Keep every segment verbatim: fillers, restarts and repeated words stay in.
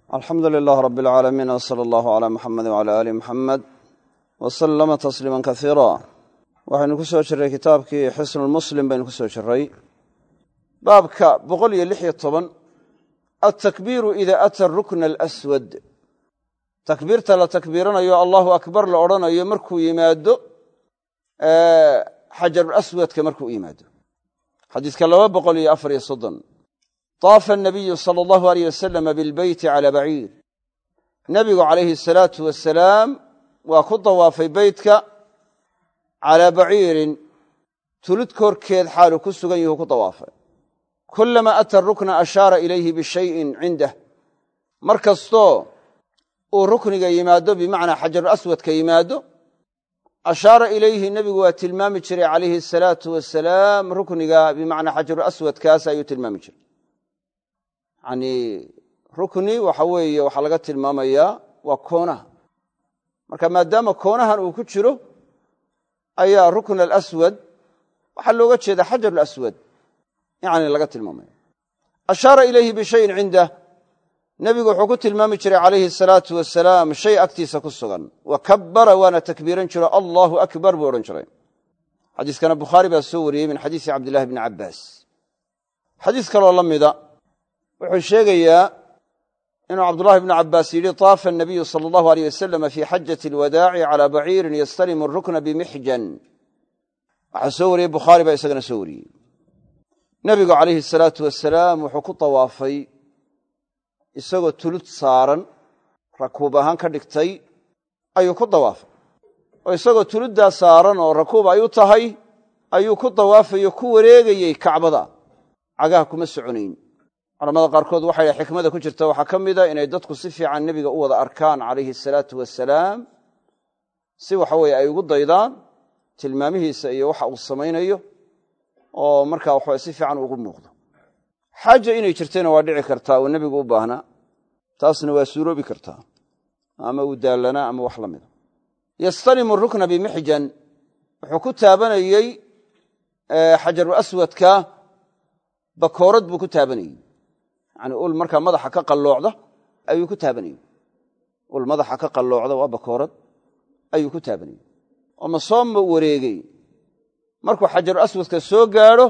alxamdu lilah rab اlcaalamiin wsala allahu cala muxamedi wcala ali muxamed wasalama tasliima kaiira waxaynu ku soo jirray kitaabkii xisnulmuslim baynu ku soo jirray baabka boqol iyo lix iyo toban altakbiiru ida ata rukna alaswad takbiirta la takbiiranayo allahu akbar la odhanayo markuu yimaado xajarulaswadka markuu yimaado xadiiska laba boqol iyo afar iyo soddon طaafa الnabiyu salى اllahu aleyh wasalama bilbeyti calى baciir nebigu calayhi الsalaatu wasalaam waa ku dawaafay beytka calaa baciirin tulid korkeed xaalu ku sugan yahu ku dawaafay kulama ata rukna ashaara ilayhi bishayin cindah mar kastoo uu rukniga yimaado bimacnaa xajarulaswadka yimaado ashaara ilayhi nebigu waa tilmaami jiray calayhi الsalaatu wasalaam rukniga bimacnaa xajarulaswadkaas ayuu tilmaami jiray yani rukni waxa weeye waxaa laga tilmaamayaa waa koonaha marka maadaama koonahan uu ku jiro ayaa rukn alaswad waxaa looga jeeda xajar alaswad yani laga tilmaamaya ashaara ilayhi bishayin cindah nebigu wuxuu ku tilmaami jiray calayhi asalaatu wasalaam shay agtiisa ku sugan wa kabbara waana takbiiran jiro allahu akbar buu odhan jiray xadiiskana bukhaari baa soo wariyey min xadiisi cabdillahi bni cabbaas xadiis kaloo la mida wuxuu sheegayaa inuu cabdullahi bnu cabbaas yidhi طaafa الnabiyu salى اllahu aleyh wasalama fii xajati اlwadaaci calى baciirin yastalimu rukna bimixjan waxaa soo wariyey bukhaari baa isagana soo wariyey nebigu calayhi الsalaatu wasalaam wuxuu ku dawaafay isagoo tulud saaran rakuub ahaan ka dhigtay ayuu ku dawaafay oo isagoo tuluddaa saaran oo rakuub ay u tahay ayuu ku dawaafayo ku wareegayey kacbada cagaha kuma soconayn culamada qaarkood waxay dhahay xikmada ku jirta waxaa ka mida inay dadku si fiican nebiga u wada arkaan calayhi asalaatu wasalaam si waxa weeye ay ugu daydaan tilmaamihiisa iyo waxa uu samaynayo oo markaa waxa si fiican ugu muuqdo xaaja inay jirtayna waa dhici kartaa oo nebigu u baahnaa taasna waa suuroobi kartaa ama uu daallanaa ama wax la mida yastalimu rukna bimixjan wuxuu ku taabanayey xajaru aswadka bakoorad buu ku taabanayey yani ul markaa madaxa ka qalloocda ayuu ku taabanayey ul madaxa ka qalloocda waa bakoorad ayuu ku taabanayey oo ma soo wareegey markuu xajaru aswadka soo gaadho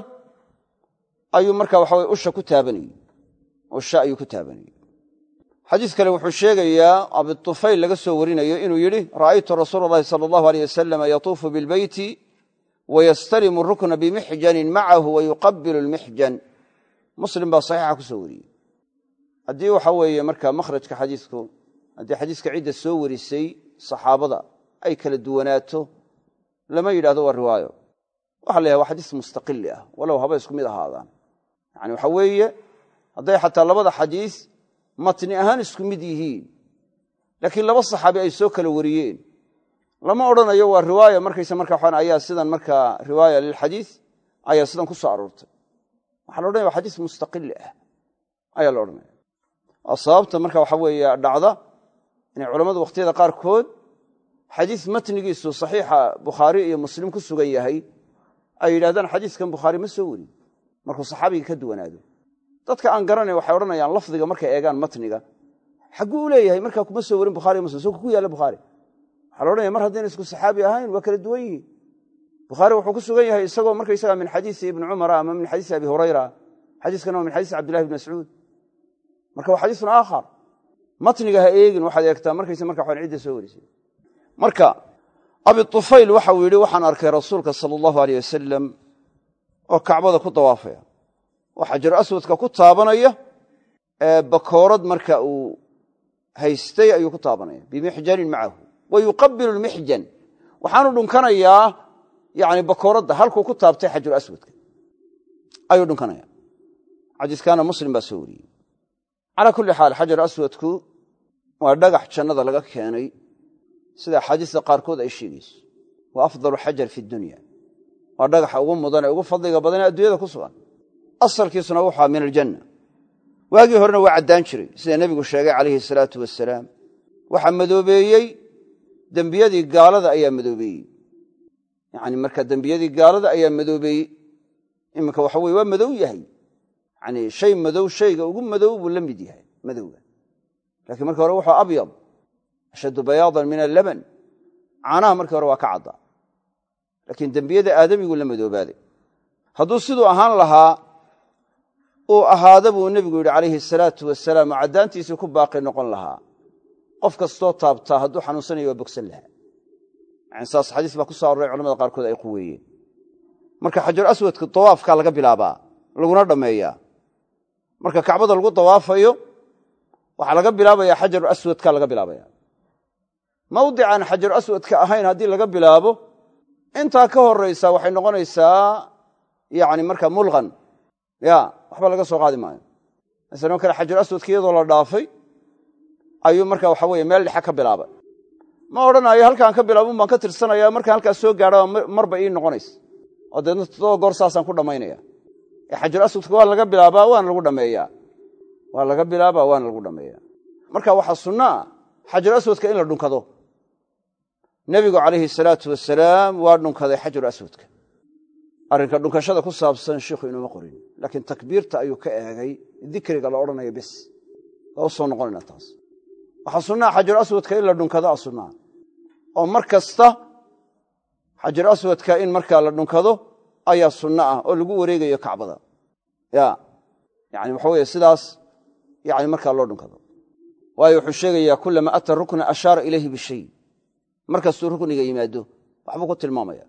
ayuu markaa waxa weye usha ku taabanayey usha ayuu ku taabanayey xadiis kale wuxuu sheegayaa abitufayl laga soo warinayo inuu yidhi ra'aytu rasuula allahi sala allahu aleyh wasalama yatuufu bilbeyti wayastalimu rukna bimixjanin macahu wayuqabilu lmixjan muslim baa saxiixa ku soo wariyey haddii waxa weeye markaa makhrajka xadiisku haddii xadiiska cidda soo warisay saxaabada ay kala duwanaato lama yidhahdo waa riwaayo waxa la yahay waa xadiis mustaqili ah walow haba isku mid ahaadaan yani waxa weeye hadday xataa labada xadiis matni ahaan isku mid yihiin laakiin laba saxaabi ay soo kala wariyeen lama odhanayo waa riwaaya markaysa marka waxaan ayaa sidan markaa riwaaya lilxadiis ayaa sidan ku soo aroortay waxaa la odhanaya waa xadiis mustaqili ah ayaa la odhanaya waa sababta marka waxa weeye dhacda inay culammadu wakhtiyada qaarkood xadiis matnigiisu saxiixa bukhaari iyo muslim ku sugan yahay ay yidhahdaan xadiiskan bukhaari ma soo warin markuu saxaabiga ka duwanaado dadka aan garanayn waxay odhanayaan lafdiga markay eegaan matniga xagguu u leeyahay markaa kuma soo warin bukhari muslim soo ku yaalla bukhaari waxaa la odhanaya mar haddayna isku saxaabi ahayn waa kala duwan yihiin bukhaari wuxuu ku sugan yahay isagoo markaysaga min xadiisi ibni cumara ama min xadiisi abi hurayra xadiiskana waa min xadiisi cabdillahi bni mascuud marka waa xadiisun aakhar matniga ha eegin waxaad eegtaa markaysa marka waxaan cidda soo warisay marka abitufayl waxa uu yidhi waxaan arkay rasuulka sala allahu aleyh wasalam oo kacbada ku dawaafaya oo xajaru aswadka ku taabanaya ee bakoorad marka uu haystay ayuu ku taabanaya bimixjanin macahu wa yuqabilu lmixjan waxaanu dhunkanayaa yani bakooradda halkuu ku taabtay xajaru aswadka ayuu dhunkanaya xadiiskaana muslim baa soo wariyey calaa kulli xaal xajaru aswadku waa dhagax jannada laga keenay sida axaadiista qaarkood ay sheegayso waa afdalu xajar fi dunya waa dhagaxa ugu mudan ee ugu fadliga badan ee adduunyada ku sugan asalkiisuna wuxua min aljanna waagii horena waa caddaan jiray sida nebigu sheegay calayhi asalaatu wasalaam waxaa madoobeeyey dembiyadii gaalada ayaa madoobeeyey yani marka dembiyadii gaalada ayaa madoobeeyey iminka waxa weye waa madow yahay yani shay madow shayga ugu madow buu la mid yahay madowga laakiin markii hore wuxuu abyad ashaddu bayaadan min allaban caanaha markii hore waa ka caddaa laakiin dembiyada aadamigu la madoobaaday hadduu siduu ahaan lahaa uu ahaada buu nebigu yidhi calayhi asalaatu wasalaam oo caddaantiisii ku baaqi noqon lahaa qof kastoo taabtaa hadduu xanuunsanayo waa bogsan lahaa yani saas xadiis baa ku soo aroray culamada qaarkood ay quweeyeen marka xajar aswadka dawaafkaa laga bilaabaa laguna dhammeeyaa marka kacbada lagu dawaafayo waxaa laga bilaabaya xajar aswadka laga bilaabaya mawdican xajar aswadka ahayn haddii laga bilaabo intaa ka horaysa waxay noqonaysaa yani marka mulqan ya waxba laga soo qaadi maayo masalan kale xajar aswadka iyadoo la dhaafay ayuu marka waxa weeye meel dhexe ka bilaabay ma odhanayo halkaan ka bilaabun baan ka tirsanaya markaan halkaas soo gaadho marba ii noqonaysa oo deedna toddoba goor saasaan ku dhammaynaya ee xajar aswadka waa laga bilaabaa waana lagu dhammeeyaa waa laga bilaabaa waana lagu dhammeeyaa marka waxaa sunno ah xajar aswadka in la dhunkado nebigu calayhi salaatu wasalaam waa dhunkaday xajar aswadka arrinka dhunkashada ku saabsan shiikhu inuuma qorin laakiin takbiirta ayuu ka eegay dikriga la odhanayo bes waa u soo noqonayna taas waxaa sunnaa xajar aswadka in la dhunkado a sunnaa oo mar kasta xajar aswadka in markaa la dhunkado ayaa sunno ah oo lagu wareegayo kacbada ya yani waxa weeye sidaas yani markaa loo dhunkado waayo wuxuu sheegayaa kulama ata rukna ashaara ilayhi bishay markastuu rukniga yimaado waxbuu ku tilmaamaya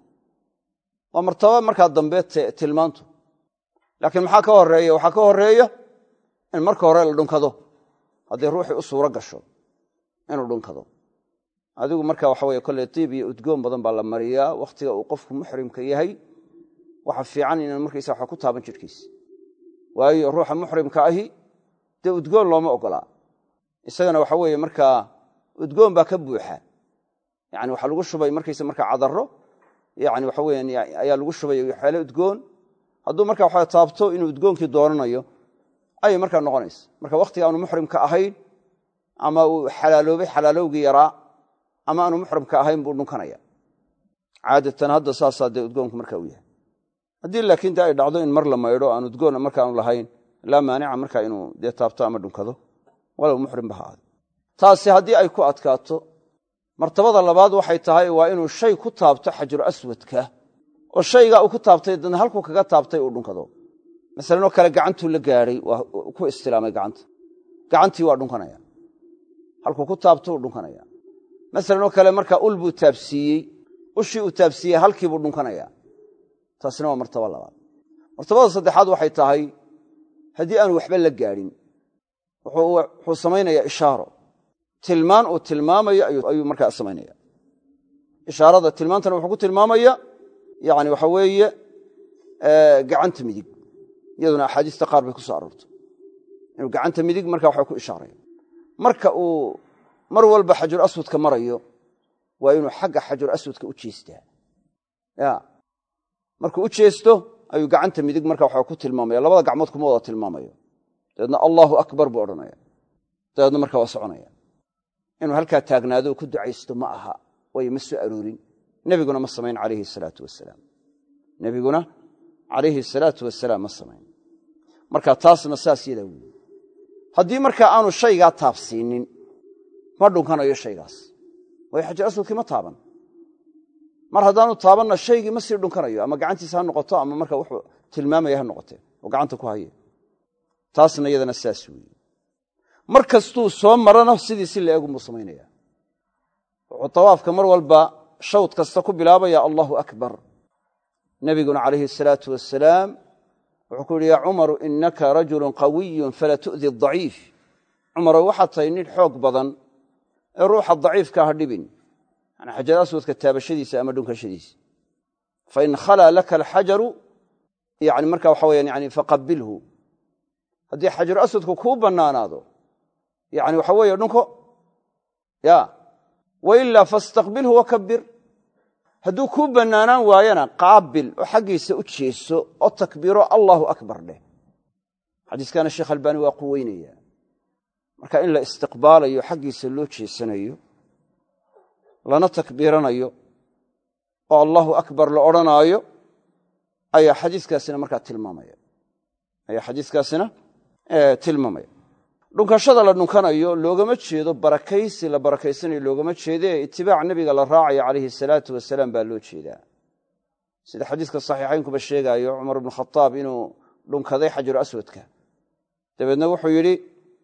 waa martaba markaa dambe tilmaantu laakiin maxaa ka horeeya waxaa ka horeeya in marka hore la dhunkado haddii ruuxii u suuro gasho inuu dhunkado adigu marka waxa weye kolley tiib iyo udgoon badan baa la mariyaa wakhtiga uu qofku muxrimka yahay waxa fiican inaan markaysa waxa ku taaban jirhkiisa waayo ruuxa muxrimka ahi dee udgoon looma ogolaa isagana waxa weeye markaa udgoon baa ka buuxa yani waxaa lagu shubay markaysa markaa cadarro yani waxa weeyaan ayaa lagu shubay waxyaale udgoon hadduu marka waxa taabto inuu udgoonkii doonanayo ayay markaa noqonaysa marka wakhtiga aanu muxrimka ahayn ama uu xalaaloobay xalaalowgii yaraa ama aanu muxrimka ahayn buu dhunkanaya caadatan hadda saasaa dee udgoonku markaa u yahay haddii laakiin dee ay dhacdo in mar la maydho aan udgoon markaanu lahayn laa maanica markaa inuu dee taabto ama dhunkado walow muxrim ba ha ahaado taasi haddii ay ku adkaato martabada labaad waxay tahay waa inuu shay ku taabto xajaru aswadka oo shaygaa uu ku taabtay dadna halkuu kaga taabtay uu dhunkado masalan oo kale gacantuu la gaadhay waa ku istilaamay gacanta gacantii waa dhunkanaya halkuu ku taabto uu dhunkanaya masalan oo kale markaa ul buu taabsiiyey ushii uu taabsiiyey halkii buu dhunkanaya taasina waa martaba labaad martabada saddexaad waxay tahay haddii aanu waxba la gaadhin wuxuu samaynayaa ishaaro tilmaan uu tilmaamayo ayuu markaa samaynaya ishaarada tilmaantana wuxuu ku tilmaamaya yani waxa weeye gacanta midig iyaduna axaadiista qaar bay ku soo aroortay inuu gacanta midig markaa waxa ku ishaaraya marka uu mar walba xajar aswadka marayo waa inuu xagga xajar aswadka u jeestaa ya markuu u jeesto ayuu gacanta midig markaa waxa ku tilmaamaya labada gacmood kuma wada tilmaamayo dabeedna allahu akbar buu odhanaya dabeedna markaa waa soconaya inuu halkaa taagnaado ku ducaysto ma aha way ma soo aroorin nebiguna ma samayn calayhi salaatu wasalaam nebiguna calayhi salaatu wasalaam ma samayn marka taasna saas yadaa weeye haddii markaa aanu shaygaa taabsiinin ma dhunkanayo shaygaas way xajar aswadkii ma taaban mar haddaanu taabanna shaygii ma sii dhunkanayo ama gacantiisa ha noqoto ama marka wuxuu tilmaamaya ha noqote oo gacanta ku haye taasna iyadana saas weeye mar kastuu soo marana sidii si la eegunbuu samaynaya wuxuu tawaafka mar walba shawd kasta ku bilaabaya allahu akbar nebiguna calayhi asalaatu wasalaam wuxuu ku yidhi yaa cumaru inaka rajulun qawiyun falaa tu'di adaciif cumarow waxaad tahay nin xoog badan ee ruuxa daciifka ha dhibin yani xajar aswadka taabashadiisa ama dhunkashadiisa fain khalaa laka alxajaru yani marka waxa weyaan yani faqabilhu haddii xajaru aswadku kuu bannaanaado yani waxa weeye dhunko ya wailaa fastaqbilhu wakabir hadduu kuu bannaanaan waayana qaabil oo xaggiisa u jeeso oo takbiiro allahu akbar dheh xadiiskana sheekh albaani waa quweynaya marka in la istiqbaalayo xaggiisa loo jeesanayo lana takbiiranayo oo allahu akbar la odhanaayo ayaa xadiiskaasina markaa tilmaamaya ayaa xadiiskaasina tilmaamaya dhunkashada la dhunkanayo loogama jeedo barakaysi la barakaysanayo loogama jeedee itibaac nebiga la raacayo calayhi salaatu wasalaam baa loo jeedaa sida xadiiska saxiixaynkuba sheegaayo cumar ibnu khataab inuu dhunkaday xajaru aswadka dabeedna wuxuu yidhi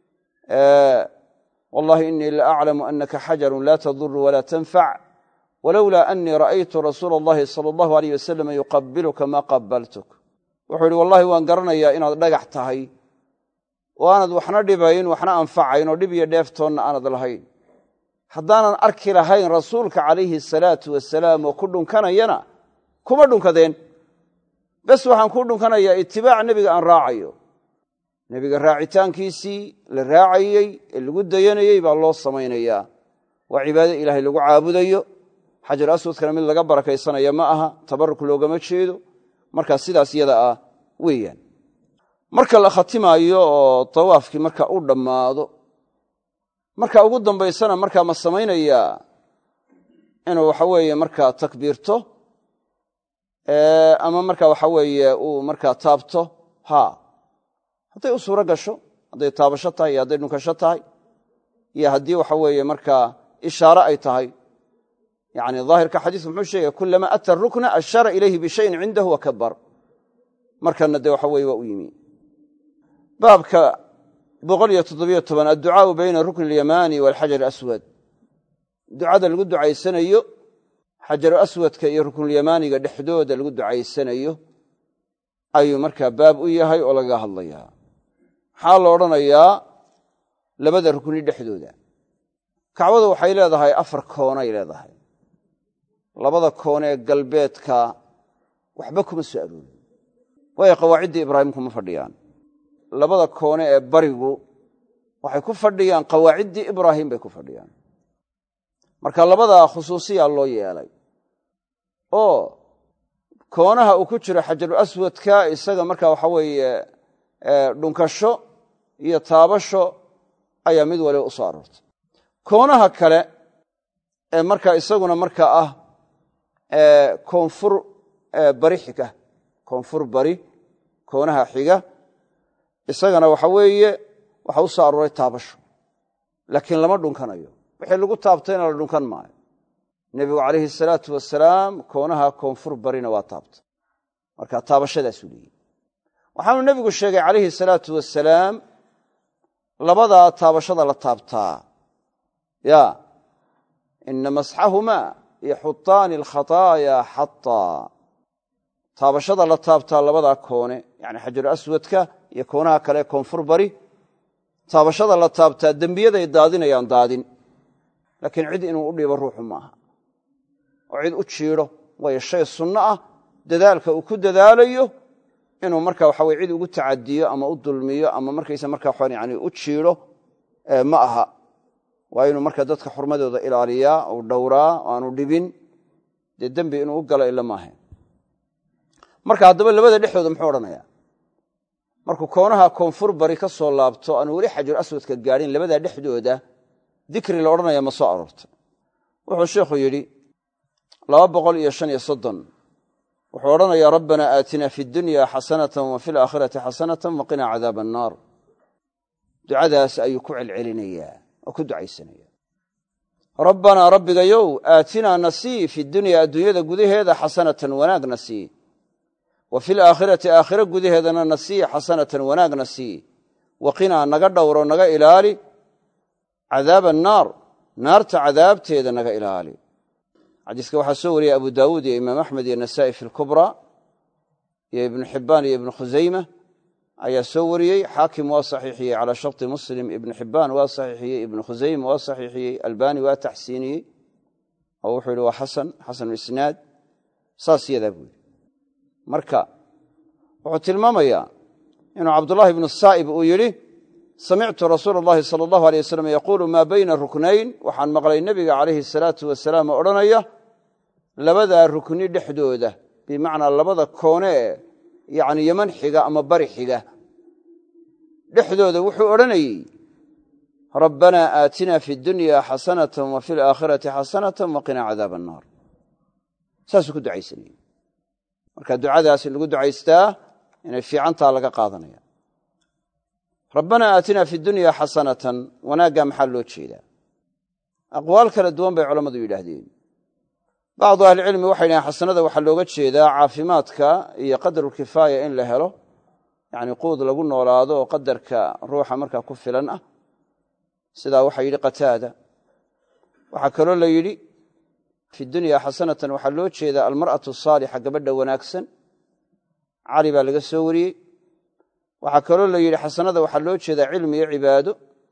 wallahi inii la aclamu anaka xajarun laa taduru walaa tanfac walowlaa anii ra'aytu rasuula allahi sala allahu alayh wasalam yuqabiluka maa qabaltuk wuxuu yidhi wallahi waan garanayaa inaad dhagax tahay oo aanad waxna dhibayn waxna anfacayn oo dhib iyo dheeftoonna aanad lahayn haddaanan arki lahayn rasuulka calayhi salaatu wasalaam oo ku dhunkanayana kuma dhunkadeen bes waxaan ku dhunkanayaa itibaac nebiga aan raacayo nebiga raacitaankiisii la raacayey ee lagu dayanayey baa loo samaynayaa waa cibaado ilaahay lagu caabudayo xajar aswadkana mid laga barakaysanaya ma aha tabaruk loogama jeedo markaa sidaas iyada ah weeyaan marka la khatimaayo oo tawaafkii marka u dhammaado marka ugu dambaysana markaa ma samaynayaa inuu waxa weeye markaa takbiirto ama marka waxa weeye uu markaa taabto haa hadday u suuro gasho hadday taabasho tahay iyo hadday dhunkasho tahay iyo haddii waxa weeye markaa ishaare ay tahay yani daahirka xadiisku muxuu sheegaya kulama ata rukna ashara ilayhi bishayin cindahu wakabar markana dee waxa weye waa u yimi baabka boqol iyo toddobiyo toban adducaau bayna rukni alyamaani waalxajar aswad ducada lagu ducaysanayo xajaru aswadka iyo ruknulyamaaniga dhexdooda lagu ducaysanayo ayuu markaa baab u yahay oo lagaga hadlayaa maxaa la odhanayaa labada rukni dhexdooda kacbadu waxay leedahay afar koonay leedahay labada koon ee galbeedka waxba kuma soo aroorin waayo qawaaciddii ibraahim kuma fadhiyaan labada koone ee barigu waxay ku fadhiyaan qawaaciddii ibraahim bay ku fadhiyaan marka labadaa khusuusiyaa loo yeelay oo koonaha uu ku jiro xajaru aswadka isaga marka waxa weeye dhunkasho iyo taabasho ayaa mid waliba u soo aroortay koonaha kale ee marka isaguna marka ah koonfur bari xiga koonfur bari koonaha xiga isagana waxa weeye waxa u soo arooray taabasho laakiin lama dhunkanayo wixii lagu taabtayna la dhunkan maayo nebigu calayhi salaatu wasalaam koonaha koonfur barina waa taabtay marka taabashadaasuu leeyihi waxaanu nebigu sheegay calayhi salaatu wasalaam labadaa taabashada la taabtaa ya ina masxahumaa yaxutaani alkhataaya xataa taabashada la taabtaa labadaa koone yani xajaru aswadka iyo koonaha kale koonfur bari taabashada la taabtaa dembiyaday daadinayaan daadin laakiin cid inuu u dhibo ruuxu maaha oo cid u jiidho waayo shay sunno ah dadaalka uu ku dadaalayo inuu marka waxa weye cid ugu tacadiyo ama u dulmiyo ama markaysa marka waxaan yani u jiidho ma aha waa inuu marka dadka xurmadooda ilaaliyaa uu dhowraa oo aanu dhibin dee dembi inuu u galo ila maaha marka haddaba labada dhexdooda muxuu odhanayaa markuu koonaha koonfur bari ka soo laabto aanu weli xajar aswadka gaadhin labadaa dhexdooda dikri la odhanaya ma soo aroortay wuxuu sheikhu yidhi laba boqol iyo shan iyo soddon wuxuu odhanayaa rabbanaa aatina fi dunya xasanatan wa fi alaakhirati xasanatan waqinaa cadaaba annaar ducadaas ayuu ku celcelinayaa oo ku ducaysanaya rabbanaa rabbigayow aatinaa nasii fi dunya adduunyada gudaheeda xasanatan wanaagna sii wa fi alaakhirati aakhiro gudaheedana nasii xasanatan wanaagna sii waqinaa naga dhowro naga ilaali cadaaba annaar naarta cadaabteeda naga ilaali xadiiska waxaa soo wariyey abu daawuud iyo imaam axmed iyo nasaa'i fi lkubra iyo ibnu xibbaan iyo ibnu khusayma ayaa soo wariyey xaakim waa saxiixiyey calaa sharti muslim ibnu xibbaan waa saxiixiyey ibnu khusayma waa saxiixiyey albani waa taxsiiniyey oo wuxuu yihi waa xasan xasanu isnaad saas yadaa buu yidhi marka wuxuu tilmaamayaa inuu cabdullahi ibnu saa'ib uu yidhi samictu rasuula allahi sala allahu alay wasalam yaquulu maa bayna ruknayn waxaan maqlay nebiga calayhi salaatu wasalaam oo odhanaya labadaa rukni dhexdooda bimacnaa labada koone ee yacni yeman xiga ama bari xiga dhexdooda wuxuu odhanayey rabbanaa aatinaa fi dunya xasanatan wa fi alaakhirati xasanatan waqinaa cadaaba annaar saasuu ku ducaysanayey marka ducadaas in lagu ducaystaa inay fiicantaa laga qaadanaya rabbanaa aatinaa fi dunya xasanatan wanaaggaa maxaa loo jeedaa aqwaal kala duwan bay culammadu yidhaahdeen bacdu ahlicilmi waxay dhahaan xasanada waxaa looga jeedaa caafimaadka iyo qadarulkifaaya in la helo yacni quud lagu noolaado oo qadarka ruuxa markaa ku filan ah sidaa waxaa yidhi qataada waxaa kaloo la yidhi fi dunya xasanatan waxaa loo jeedaa almar'atu asaalixa gabadha wanaagsan cali baa laga soo wariyey waxaa kaloo la yidhi xasanada waxaa loo jeedaa cilmi iyo cibaado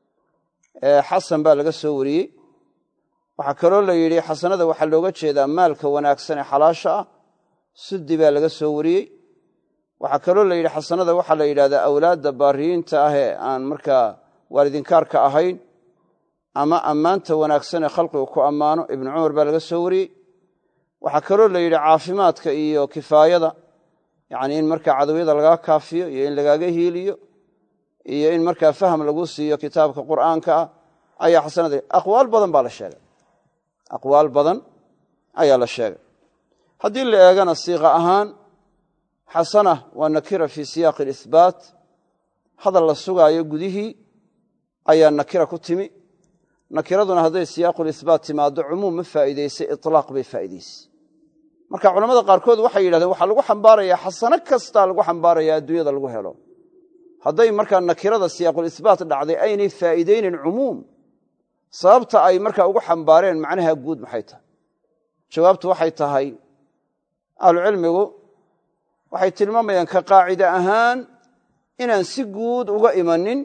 xasan baa laga soo wariyey waxaa kaloo la yidhi xasanada waxaa looga jeedaa maalka wanaagsan ee xalaasha ah suddi baa laga soo wariyey waxaa kaloo la yidhi xasanada waxaa la yidhahdaa awlaadda baariyiinta ah ee aan markaa waalidinkaarka ahayn ama ammaanta wanaagsan ee khalqigu ku ammaano ibnu cumar baa laga soo wariyey waxaa kaloo la yidhi caafimaadka iyo kifaayada yacni in markaa cadowyada lagaa kaafiyo iyo in lagaaga hiiliyo iyo in markaa faham lagu siiyo kitaabka qur'aanka ah ayaa xasanada aqwaal badan baa la sheegay aqwaal badan ayaa la sheegay haddii la eegana siiqa ahaan xasana waa nakira fii siyaaqi alihbaat hadal la sugaayo gudihii ayaa nakira ku timi nakiraduna hadday siyaaqulihbaat timaaddo cumuum ma faa'iidaysay itlaaq bay faa'iidaysay marka culamada qaarkood waxay yidhahdeen waxaa lagu xambaarayaa xasano kastaa lagu xambaarayaa adduunyada lagu helo hadday markaa nakirada siyaaqulihbaat dhacday aynay faa'iidaynin cumuum sababta ay markaa ugu xambaareen macnaha guud maxay tahay jawaabtu waxay tahay ahlucilmigu waxay tilmaamayaan ka qaacide ahaan inaan si guud uga imanin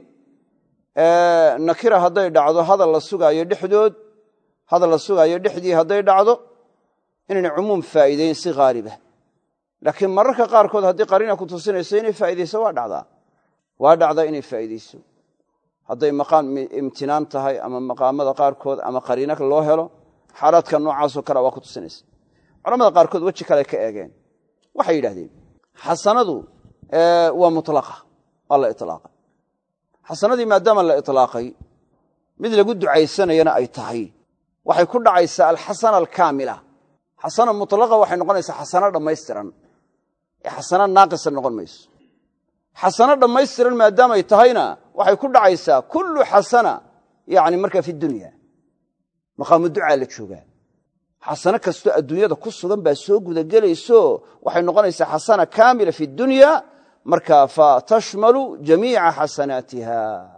nakira hadday dhacdo hadal la sugaayo dhexdood hadal la sugaayo dhexdii hadday dhacdo inayna cumuum faa'iidayn si haaliba laakiin mararka qaarkood haddii qariina ku tusinayso inay faa'iidayso waa dhacdaa waa dhacdaa inay faa'iidayso hadday maqaam imtinaan tahay ama maqaamada qaarkood ama qariina loo helo xaalaadka noocaasoo kale waa ku tusinaysa culamada qaarkood weji kale ka eegeen waxay yidhahdeen xasanadu waa mutlaqa waa la ilaaqay xasanadii maadaama la ilaaqay mid lagu ducaysanayana ay tahay waxay ku dhacaysaa alxasana alkaamila xasana mutlaqa waxay noqonaysaa xasano dhammaystiran ee xasano naaqisa noqon mayso xasano dhammaystiran maadaamay tahayna waxay ku dhacaysaa kullu xasana yani markaa fi dunya maqaamu ducaa la joogaa xasano kastoo adduunyada ku sugan baa soo gudagelayso waxay noqonaysaa xasana kaamila fi dunya markaa fa tashmalu jamiica xasanaatiha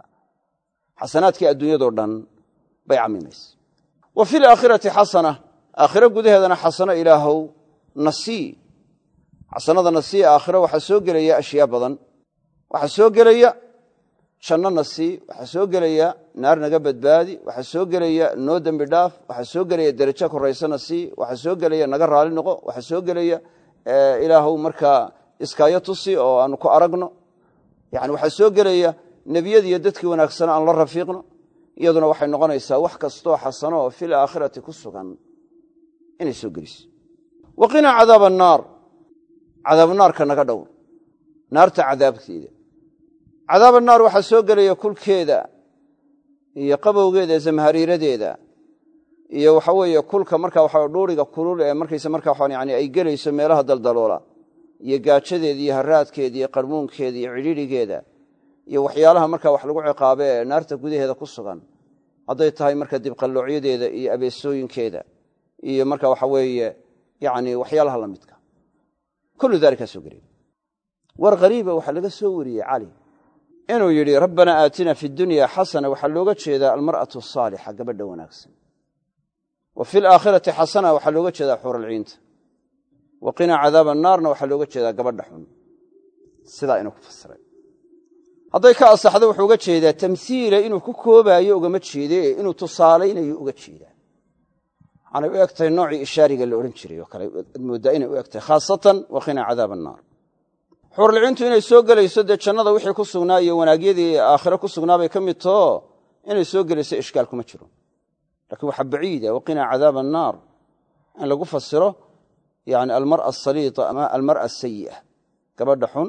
xasanaadkii adduunyadoo dhan bay camimaysa wa fi laakhirati xasana aakhiro gudaheedana xasano ilaahow nasii xasanada nasii aakhiro waxaa soo gelaya ashyaa badan waxaa soo gelaya janno nasii waxaa soo gelaya naar naga badbaadi waxaa soo gelaya noo dembi dhaaf waxaa soo gelaya derajo koraysa nasii waxaa soo gelaya naga raali noqo waxaa soo gelaya ilaahow markaa iskaayo tusi oo aanu ku aragno yani waxaa soo gelaya nebiyadiiyo dadkii wanaagsana aan la rafiiqno iyaduna waxay noqonaysaa wax kastoo xasano oo fil aakhirati ku sugan inay soo geliso waqinaa cadaaba annaar cadaabunaarka naga dhowr naarta cadaabkeeda cadaab annaar waxaa soo gelaya kulkeeda iyo qabowgeeda zamhariiradeeda iyo waxa weeye kulka markaa waxa dhuuriga kulul ee markaysa markaa yani ay gelayso meelaha daldaloola iyo gaajadeeda iyo haraadkeeda iyo qarmuunkeeda iyo cidhiidhigeeda iyo waxyaalaha markaa wax lagu ciqaabe ee naarta gudaheeda ku sugan hadday tahay marka dibqalloocyadeeda iyo abeesooyinkeeda iyo marka waxa weeye yani waxyaalaha la midka kullu daalika soo gelay war qariiba waxaa laga soo wariyey cali inuu yidhi rabbanaa aatina fi dunya xasana waxaa looga jeedaa almar'atu asaalixa gabadha wanaagsan wa fi laakhirati xasana waxaa looga jeedaa xuuralciinta wa qinaa cadaaba annaarna waxaa looga jeedaa gabadha xun sidaa inuu ku fasiray hadday ka asaxdo wuxuu uga jeedaa tamhiila inuu ku koobaayo ugama jeede inuu tusaalaynayo uga jeedaa waxaanay u egtahay noocii ishaariga la odhan jiray oo kale mooddaa inay u egtahay khaasatan wa qinaa cadaaba annaar xuuralciintu inay soo gelayso dee jannada wixii ku sugnaa iyo wanaagyadii aakhiro ku sugnaabay ka mid too inay soo gelayso ishkaal kuma jiro laakiin waxaa baciida waqinaa cadaaba annaar in lagu fasiro yani almar'a asaliita ama almar'a asayi'a gabadha xun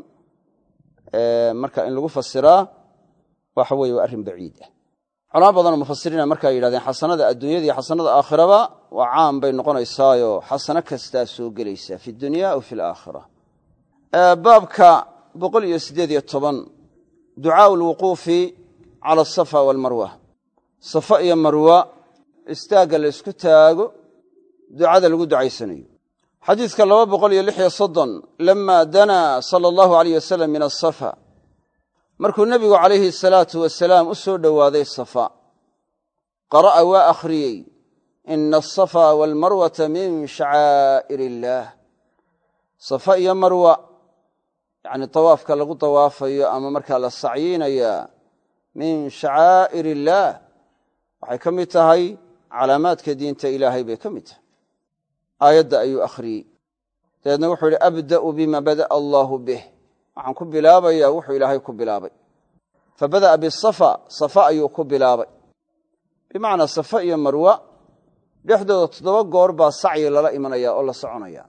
marka in lagu fasiraa waxa weeye waa arrin baciid ah culamo badanoo mufasiriina markaa yidhahdeen xasanada adduunyada iyo xasanada aakhiraba waa caam bay noqonaysaayo xasano kastaa soo gelaysaa fi dunya aw fi alaakhira baabka boqol iyo siddeed iyo toban ducaau alwuquufi cala asafa waalmarwa safa iyo marwa istaagga la isku taago ducada lagu ducaysanayo xadiiska laba boqol iyo lix iyo soddon lamaa danaa sala allahu alayh wasalam min asafa markuu nebigu calayhi asalaatu wasalaam u soo dhowaaday safa qara'a waa akhriyey ina asafa waalmarwata min shacaa'ir illaah safa iyo marwa yacni tawaafka lagu tawaafayo ama markaa la sacyinayaa min shacaa'ir illaah waxay ka mid tahay calaamaadka diinta ilaahay bay ka mid tahay aayadda ayuu akhriyey dabeedna wuxuu yidhi abda'u bima bada'a allaahu bih waxaan ku bilaabayaa wuxuu ilaahay ku bilaabay fabada'a bisafa safa ayuu ku bilaabay bimacnaa safa iyo marwa dhexdooda toddoba goor baa sacyi lala imanaya oo la soconaya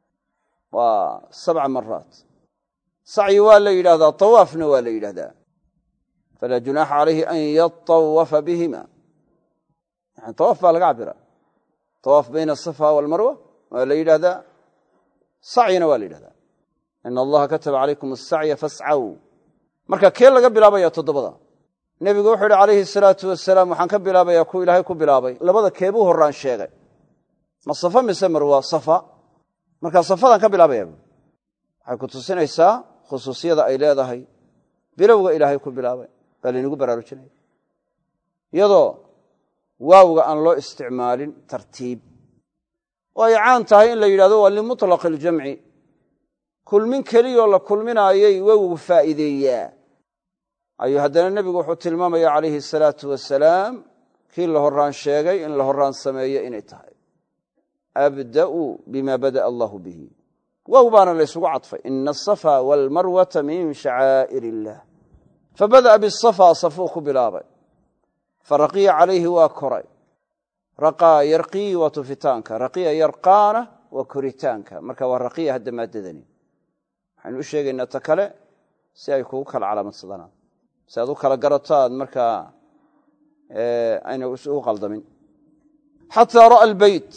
waa sabca maraat sacyi waa la yidhahdaa tawaafna waa la yidhahdaa falaa junaaxa calayhi an yatawafa bihima yani tawaaf baa laga cabira tawaaf bayna asafa waalmarwa waa la yidhahdaa sacyina waa la yidhahdaa ina allaha kataba calaykum asacya fascaw marka kee laga bilaabaya toddobada nebigu wuxuu yidhi calayhi salaatu wasalaam waxaan ka bilaabayaa ku ilaahay ku bilaabay labada keebuu horraan sheegay ma safa mise marwa safa markaa safadaan ka bilaabaya bu waxay ku tusinaysaa khusuusiyada ay leedahay bilowga ilaahay ku bilaabay baa laynagu baraarujinaya iyadoo waawga aan loo isticmaalin tartiib oo ay caan tahay in la yidhahdo waa limutlaqi aljamci kulmin keliyoo la kulminaayay wowgu faa'iideeyaa ayuu haddana nebigu wuxuu tilmaamaya calayhi asalaatu wasalaam kii la horraan sheegay in la horraan sameeyo inay tahay abda'u bima bada'a allahu bihi wow baana la ysugu cadfay ina asafa waalmarwata min shacaa'ir illaah fabada'a bisafa safuu ku bilaabay faraqiya calayhi waa koray raqaa yarqii waa tufitaanka raqiya yarqaana waa koritaanka marka waa raqiya hadda maaddadani waxaynu u sheegaynaa ta kale si ay kugu kala calaamadsadaan si aad u kala garato aad markaa ayna ugu qaldamin xataa ra'a albeyt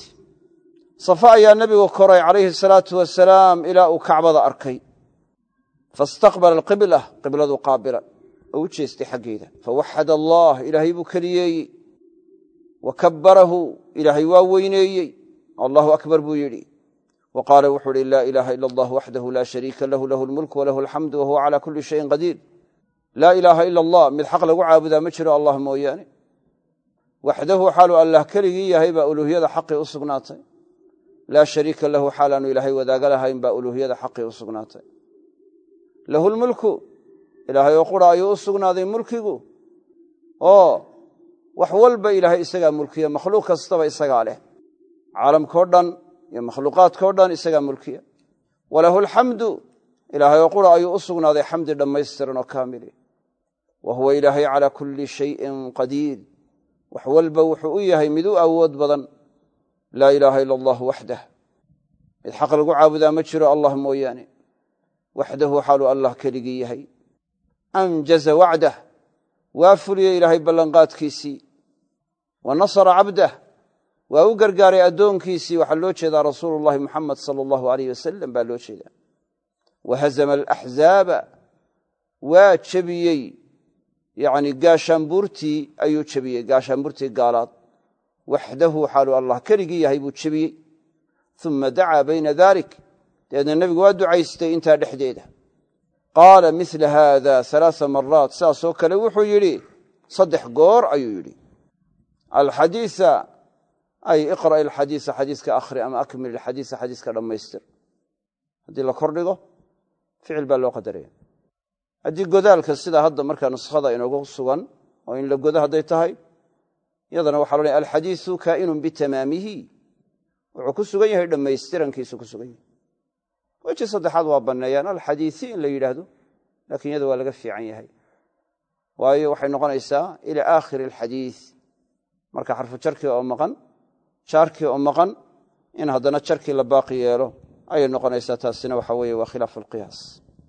safa ayaa nebigu koray calayhi asalaatu wasalaam ilaa uu kacbada arkay faistaqbala alqibla qibladuu qaabila oo u jeestay xaggeeda fawaxad allah ilaahay buu keliyeeyey wa kabbarahu ilaahay waa weyneeyey allahu akbar buu yidhi wa qaala wuxuu uhi laa ilaaha ila allah waxdahu laa shariika lahu lahu lmulku walahu alxamdu wahuwa calaa kulli shayin qadiir laa ilaaha ila allah mid xaq lagu caabudaa ma jiro allah mooyaane waxdahu xaaluu allah keligii yahay baa uluuhiyada xaqii u sugnaatay laa shariika lahu xaalaanu ilaahay wadaaga lahayn baa uluuhiyada xaqii u sugnaatay lahu lmulku ilaahay oo qura ayuu u sugnaaday mulkigu oo wax walba ilaahay isagaa mulkiya makhluuq kastaba isagaa leh caalamkao dhan iyo makhluuqaadkao dhan isagaa mulkiya walahu alxamdu ilaahay oo qura ayuu u sugnaaday xamdi dhammaystiran oo kaamili wa huwa ilaahay calaa kulli shayin qadiir wax walba wuxuu u yahay mid u awood badan laa ilaaha ila allah waxdah mid xaq lagu caabudaa ma jiro allah mooyaane waxdahu xaaluu allah keligii yahay anjaza wacdah waa fuliyey ilaahay ballanqaadkiisii wa nasara cabdah waa u gargaaray addoonkiisii waxaa loo jeedaa rasuulu llahi muxamed sala allahu alayh wasalam baa loo jeedaa wa hazama alaxzaaba waa jebiyey yacni gaashaanbuurtii ayuu jebiyey gaashaanbuurtii gaalaad waxdahu xaaluu allah keligii yahay buu jebiyey uma dacaa bayna dalik dabeedna nebigu waa ducaystay intaa dhexdeeda qaala mila haada alaaa maraat saasoo kale wuxuu yidhi saddex goor ayuu yidhi alxadiisa ay iqra' alxadiisa xadiiska akhri ama akmil alxadiisa xadiiska dhammaystir haddii la kordhigo ficil baa loo qadaraya haddii godaalka sida hadda markaa nuskhada inoogu sugan oo in la godo hadday tahay iyadana waxa loodhanya alxadiisu kaa'inun bitamaamihi wuxuu ku sugan yahay dhammaystirankiisu ku sugan yahay weji saddexaad waa banneeyaan alxadiisi in la yidhaahdo laakiin iyada waa laga fiican yahay waayo waxay noqonaysaa ilaa aakhiri alxadiis marka xarfu jarkii oo maqan jaarkii oo maqan in haddana jarkii la baaqi yeelo ayay noqonaysaa taasina waxa weeye waa khilaafu alqiyaas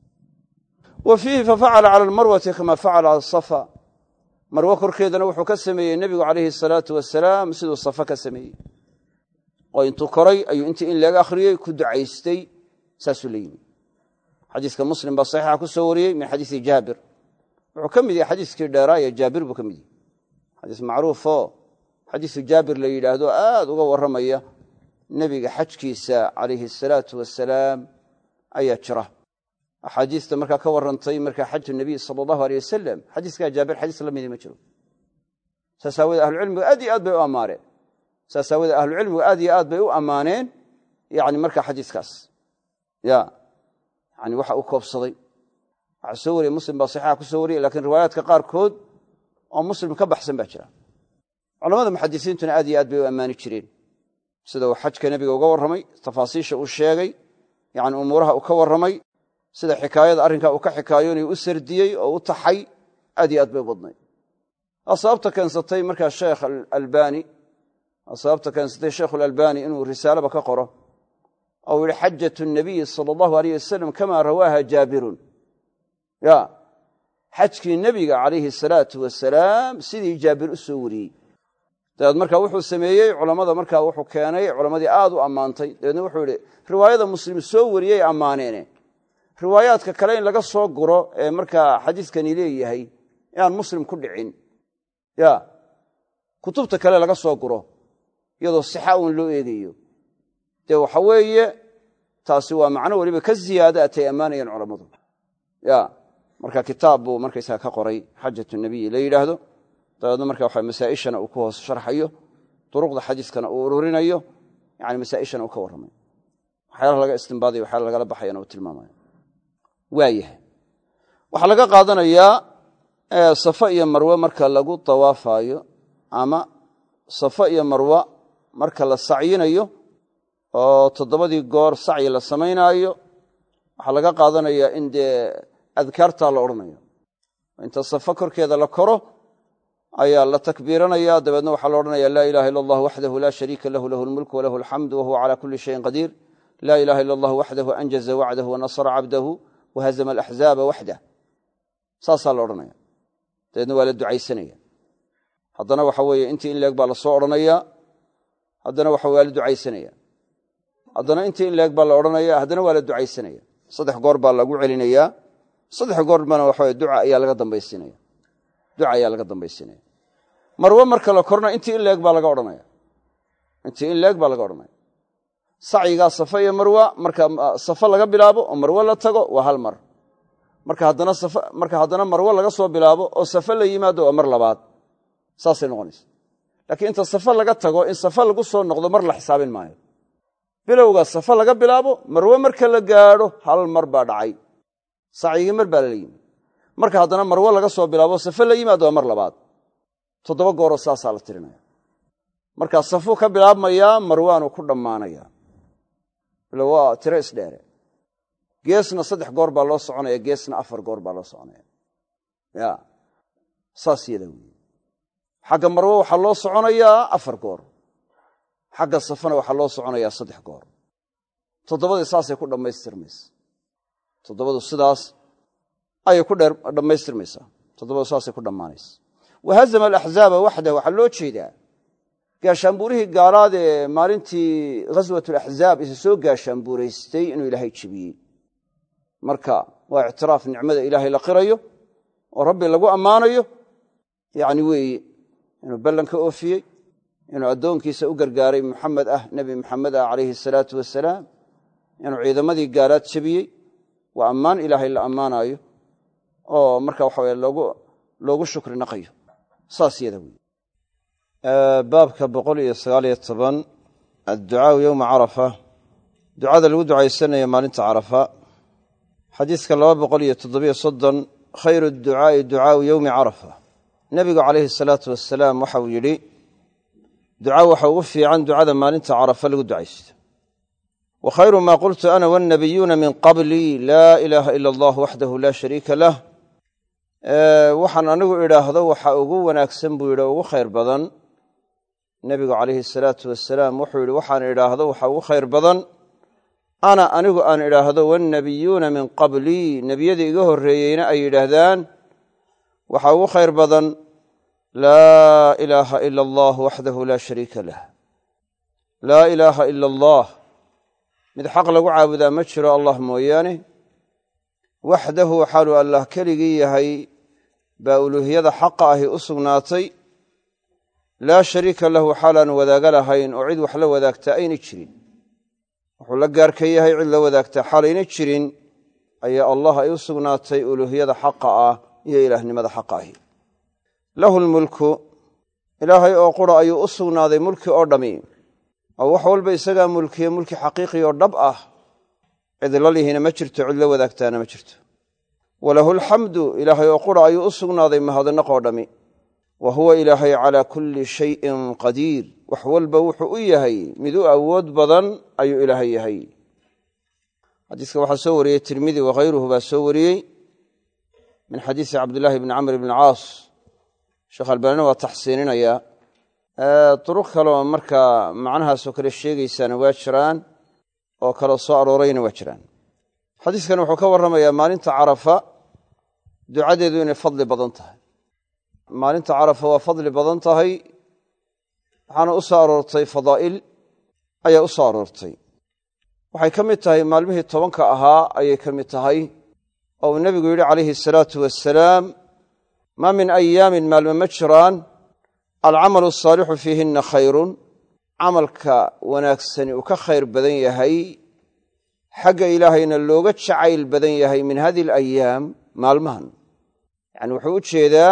wa fiihi fafacala cala almarwati kama facala cala asafa marwo korkeedana wuxuu ka sameeyey nebigu calayhi asalaatu wasalaam siduu safa ka sameeyey oo intuu koray ayuu intii in laga akhriyey ku ducaystay saasuu la yimi xadiiska muslim baa saxiixa ku soo wariyey min xadiisi jaabir wuxuu ka mid yahay xadiiskii dheeraa ee jaabir buu ka mid yahay xadiis macruufoo xadiisu jaabir la yidhaahdo aad uga warramaya nebiga xajkiisa calayhi asalaatu wassalaam ayaa jira axaadiista markaa ka warrantay markaa xaju nabiy sala allahu aleyh wasalam xadiiskaa jaabir xadiis la midi ma jiro saas aawoodee ahlucilmigu aad iyo aad bay u ammaaneen saas aawoodee ahlucilmigu aad iyo aad bay u ammaaneen yani markaa xadiiskaas ya yani waxa uu koobsaday waxaa soo wariyey muslim baa saxiixa ku soo wariyey lakiin riwaayaadka qaarkood oo muslim ka baxsan baa jira culamada muxadisiintuna aad iyo aad bay u ammaani jireen sida uu xajka nebiga uga warramay tafaasiisha uu sheegay yani umuuraha uu ka warramay sida xikaayada arrinkaa uu ka xikaayoonay u sardiyey oo u taxay aad iyo aad bay u badnay waa sababta keensatay markaa sheekh albani waa sababta keensatay sheekhu alalbani inuu risaalaba ka qoro oo uu yihi xajatu nabiyi sala allahu aleyh wasalam kamaa rawaaha jaabirun ya xajkii nebiga calayhi asalaatu wasalaam sidii jaabir u soo wariyey dabeed markaa wuxuu sameeyey culammada markaa wuxuu keenay culammadii aad u ammaantay dabeedna wuxuu yidhi riwaayada muslim soo wariyey ammaaneene riwaayaadka kale in laga soo guro ee markaa xadiiskani leeyahay inaan muslim ku dhicin ya kutubta kale laga soo guro iyadoo sixa uun loo eegayo dee waxa weeye taasi waa macno weliba ka ziyaada atay ammaanayaan culammadu ya marka kitaab buu markaysaga ka qoray xajatu nabiyi la yidhaahdo dabeedna marka waxa masaa'ishana uu ku hoos sharxayo duruqda xadiiskana uu ururinayo yani masaa'ishana uu ka warramayo waxyaalaha laga istinbaadayo waxyaala lagala baxayana uu tilmaamayo waayahay waxaa laga qaadanayaa safa iyo marwe marka lagu dawaafayo ama safa iyo marwa marka la sacyinayo oo toddobadii goor sacyi la samaynaayo waxaa laga qaadanayaa in dee adkaartaa la odhanayo inta safa korkeeda la koro ayaa la takbiiranaya dabeedna waxaa la odhanaya laa ilaha illa allah waxdahu laa shariika lahu lahu lmulku walahu alxamdu wahuwa cala kuli shayin qadiir laa ilaha illa allah waxdahu anjaza wacdahu wanasara cabdahu wahazama alaxzaaba waxdah saasaa la odhanaya dabeedna waa la ducaysanaya haddana waxa weeye intii in leeg baa la soo odhanaya haddana waxa waa la ducaysanaya haddana intii in leeg baa la odhanaya haddana waa la ducaysanaya saddex goor baa lagu celinayaa saddex goorbana waxa duca ayaa laga dambaysiinaya duca ayaa laga dambaysiinaya marwe marka la korna intii in leeg baa laga odhanaya intii in leeg baa laga odhanaya sacyigaa safa iyo marwa marka safa laga bilaabo oo marwe la tago waa hal mar marka haddana safa marka haddana marwe laga soo bilaabo oo safa la yimaado waa mar labaad saasay noqonaysa laakiin inta safa laga tago in safa lagu soo noqdo mar la xisaabin maayo bilowga safa laga bilaabo marwe marka la gaadho hal mar baa dhacay sacyigii mar baa lala yimi marka haddana marwe laga soo bilaabo safa la yimaado waa mar labaad toddoba gooroo saasaa la tirinaya markaa safuu ka bilaabmayaa marwaanuu ku dhammaanaya ila waa tiro isdheere geesna saddex goor baa loo soconaya geesna afar goor baa loo soconaya ya saas yada wey xagga marwe waxaa loo soconayaa afar goor xagga safana waxaa loo soconayaa saddex goor toddobadii saasay ku dhammaystirmaysa toddobadu sidaas ayay ku dheer dhammaystirmaysaa toddobadu saasay ku dhammaanaysa wahazama alaxzaaba waxdah waxaa loo jeedaa gaashaanbuurihii gaalaad ee maalintii ghaswatulaxzaab isa soo gaashaanbuuraystay inuu ilaahay jebiyey marka waa ictiraaf nicmada ilaahay la qirayo oo rabbi lagu ammaanayo yacni weeye inuu ballan ka oofiyey inuu addoonkiisa u gargaaray muxamed ah nebi muxamed ah calayhi asalaatu wasalaam inuu ciidamadii gaalaad jebiyey waa ammaan ilaahay la ammaanayo oo marka waxa weye loogu loogu shukri naqayo saas yada wey baabka boqol iyo sagaal iyo toban adducaau yowma carafa ducada lagu ducaysanayo maalinta carafa xadiiska laba boqol iyo toddobiyo soddon khayru ducaa'i ducaau yowmi carafa nebigu calayhi asalaatu wasalaam waxauu yidhi duca waxa ugu fiican ducada maalinta carafa lagu ducaysto wa khayru maa qultu ana wannabiyuuna min qablii laa ilaaha ila allah waxdahu laa shariika lah waxaan anigu idhaahdo waxa ugu wanaagsan buu yidhi ugu khayr badan nebigu calayhi asalaatu wasalaam wuxuu yidhi waxaan idhaahdo waxa ugu khayr badan ana anigu aan idhaahdo wannabiyuuna min qablii nebiyadii iga horreeyeyna ay yidhaahdaan waxa ugu khayr badan laa ilaaha ila allah waxdahu laa shariika lah laa ilaaha ila allah mid xaq lagu caabudaa ma jiro allah mooyaane waxdahu xaaluu allah keligii yahay baa uluuhiyada xaqa ahi u sugnaatay laa shariika lahu xaalaan wadaaga lahayn oo cid wax la wadaagtaa ayna jirin wuxuu la gaarka yahay cid la wadaagtaa xaalayna jirin ayaa allah ay u sugnaatay uluuhiyada xaqa ah iyo ilaahnimada xaqa ahi lahu lmulku ilaahay oo qura ayuu u sugnaaday mulki oo dhammi oo wax walba isagaa mulkiye mulki xaqiiqi oo dhab ah cid la lihina ma jirto cid la wadaagtaana ma jirto walahu alxamdu ilaahay oo qura ayuu u sugnaaday mahadnaqoo dhammi wa huwa ilaahay calaa kulli shayin qadiir wax walba wuxuu u yahay mid u awood badan ayuu ilaahay yahay xadiiska waxaa soo wariyey tirmidi wakhayruhu baa soo wariyey min xadiisi cabdillaahi bni camr bni caas sheekh albaanina waa taxsiininaya duruq kale oo markaa macnahaasoo kale sheegaysaana waa jiraan oo kale soo aroorayna waa jiraan xadiiskan wuxuu ka warramayaa maalinta carafa ducadeedu inay fadli badan tahay maalinta carafa waa fadli badan tahay waxaana u soo aroortay fadaa'il ayaa u soo aroortay waxay ka mid tahay maalmihii tobanka ahaa ayay ka mid tahay oo uu nebigu yidhi calayhi asalaatu wassalaam maa min ayaamin maalme ma jiraan alcamalu asaalixu fiihinna khayrun camalka wanaagsani uu ka khayr badan yahay xagga ilaahayna looga jacayl badan yahay min hadihi alayaam maalmahan yacni wuxuu u jeedaa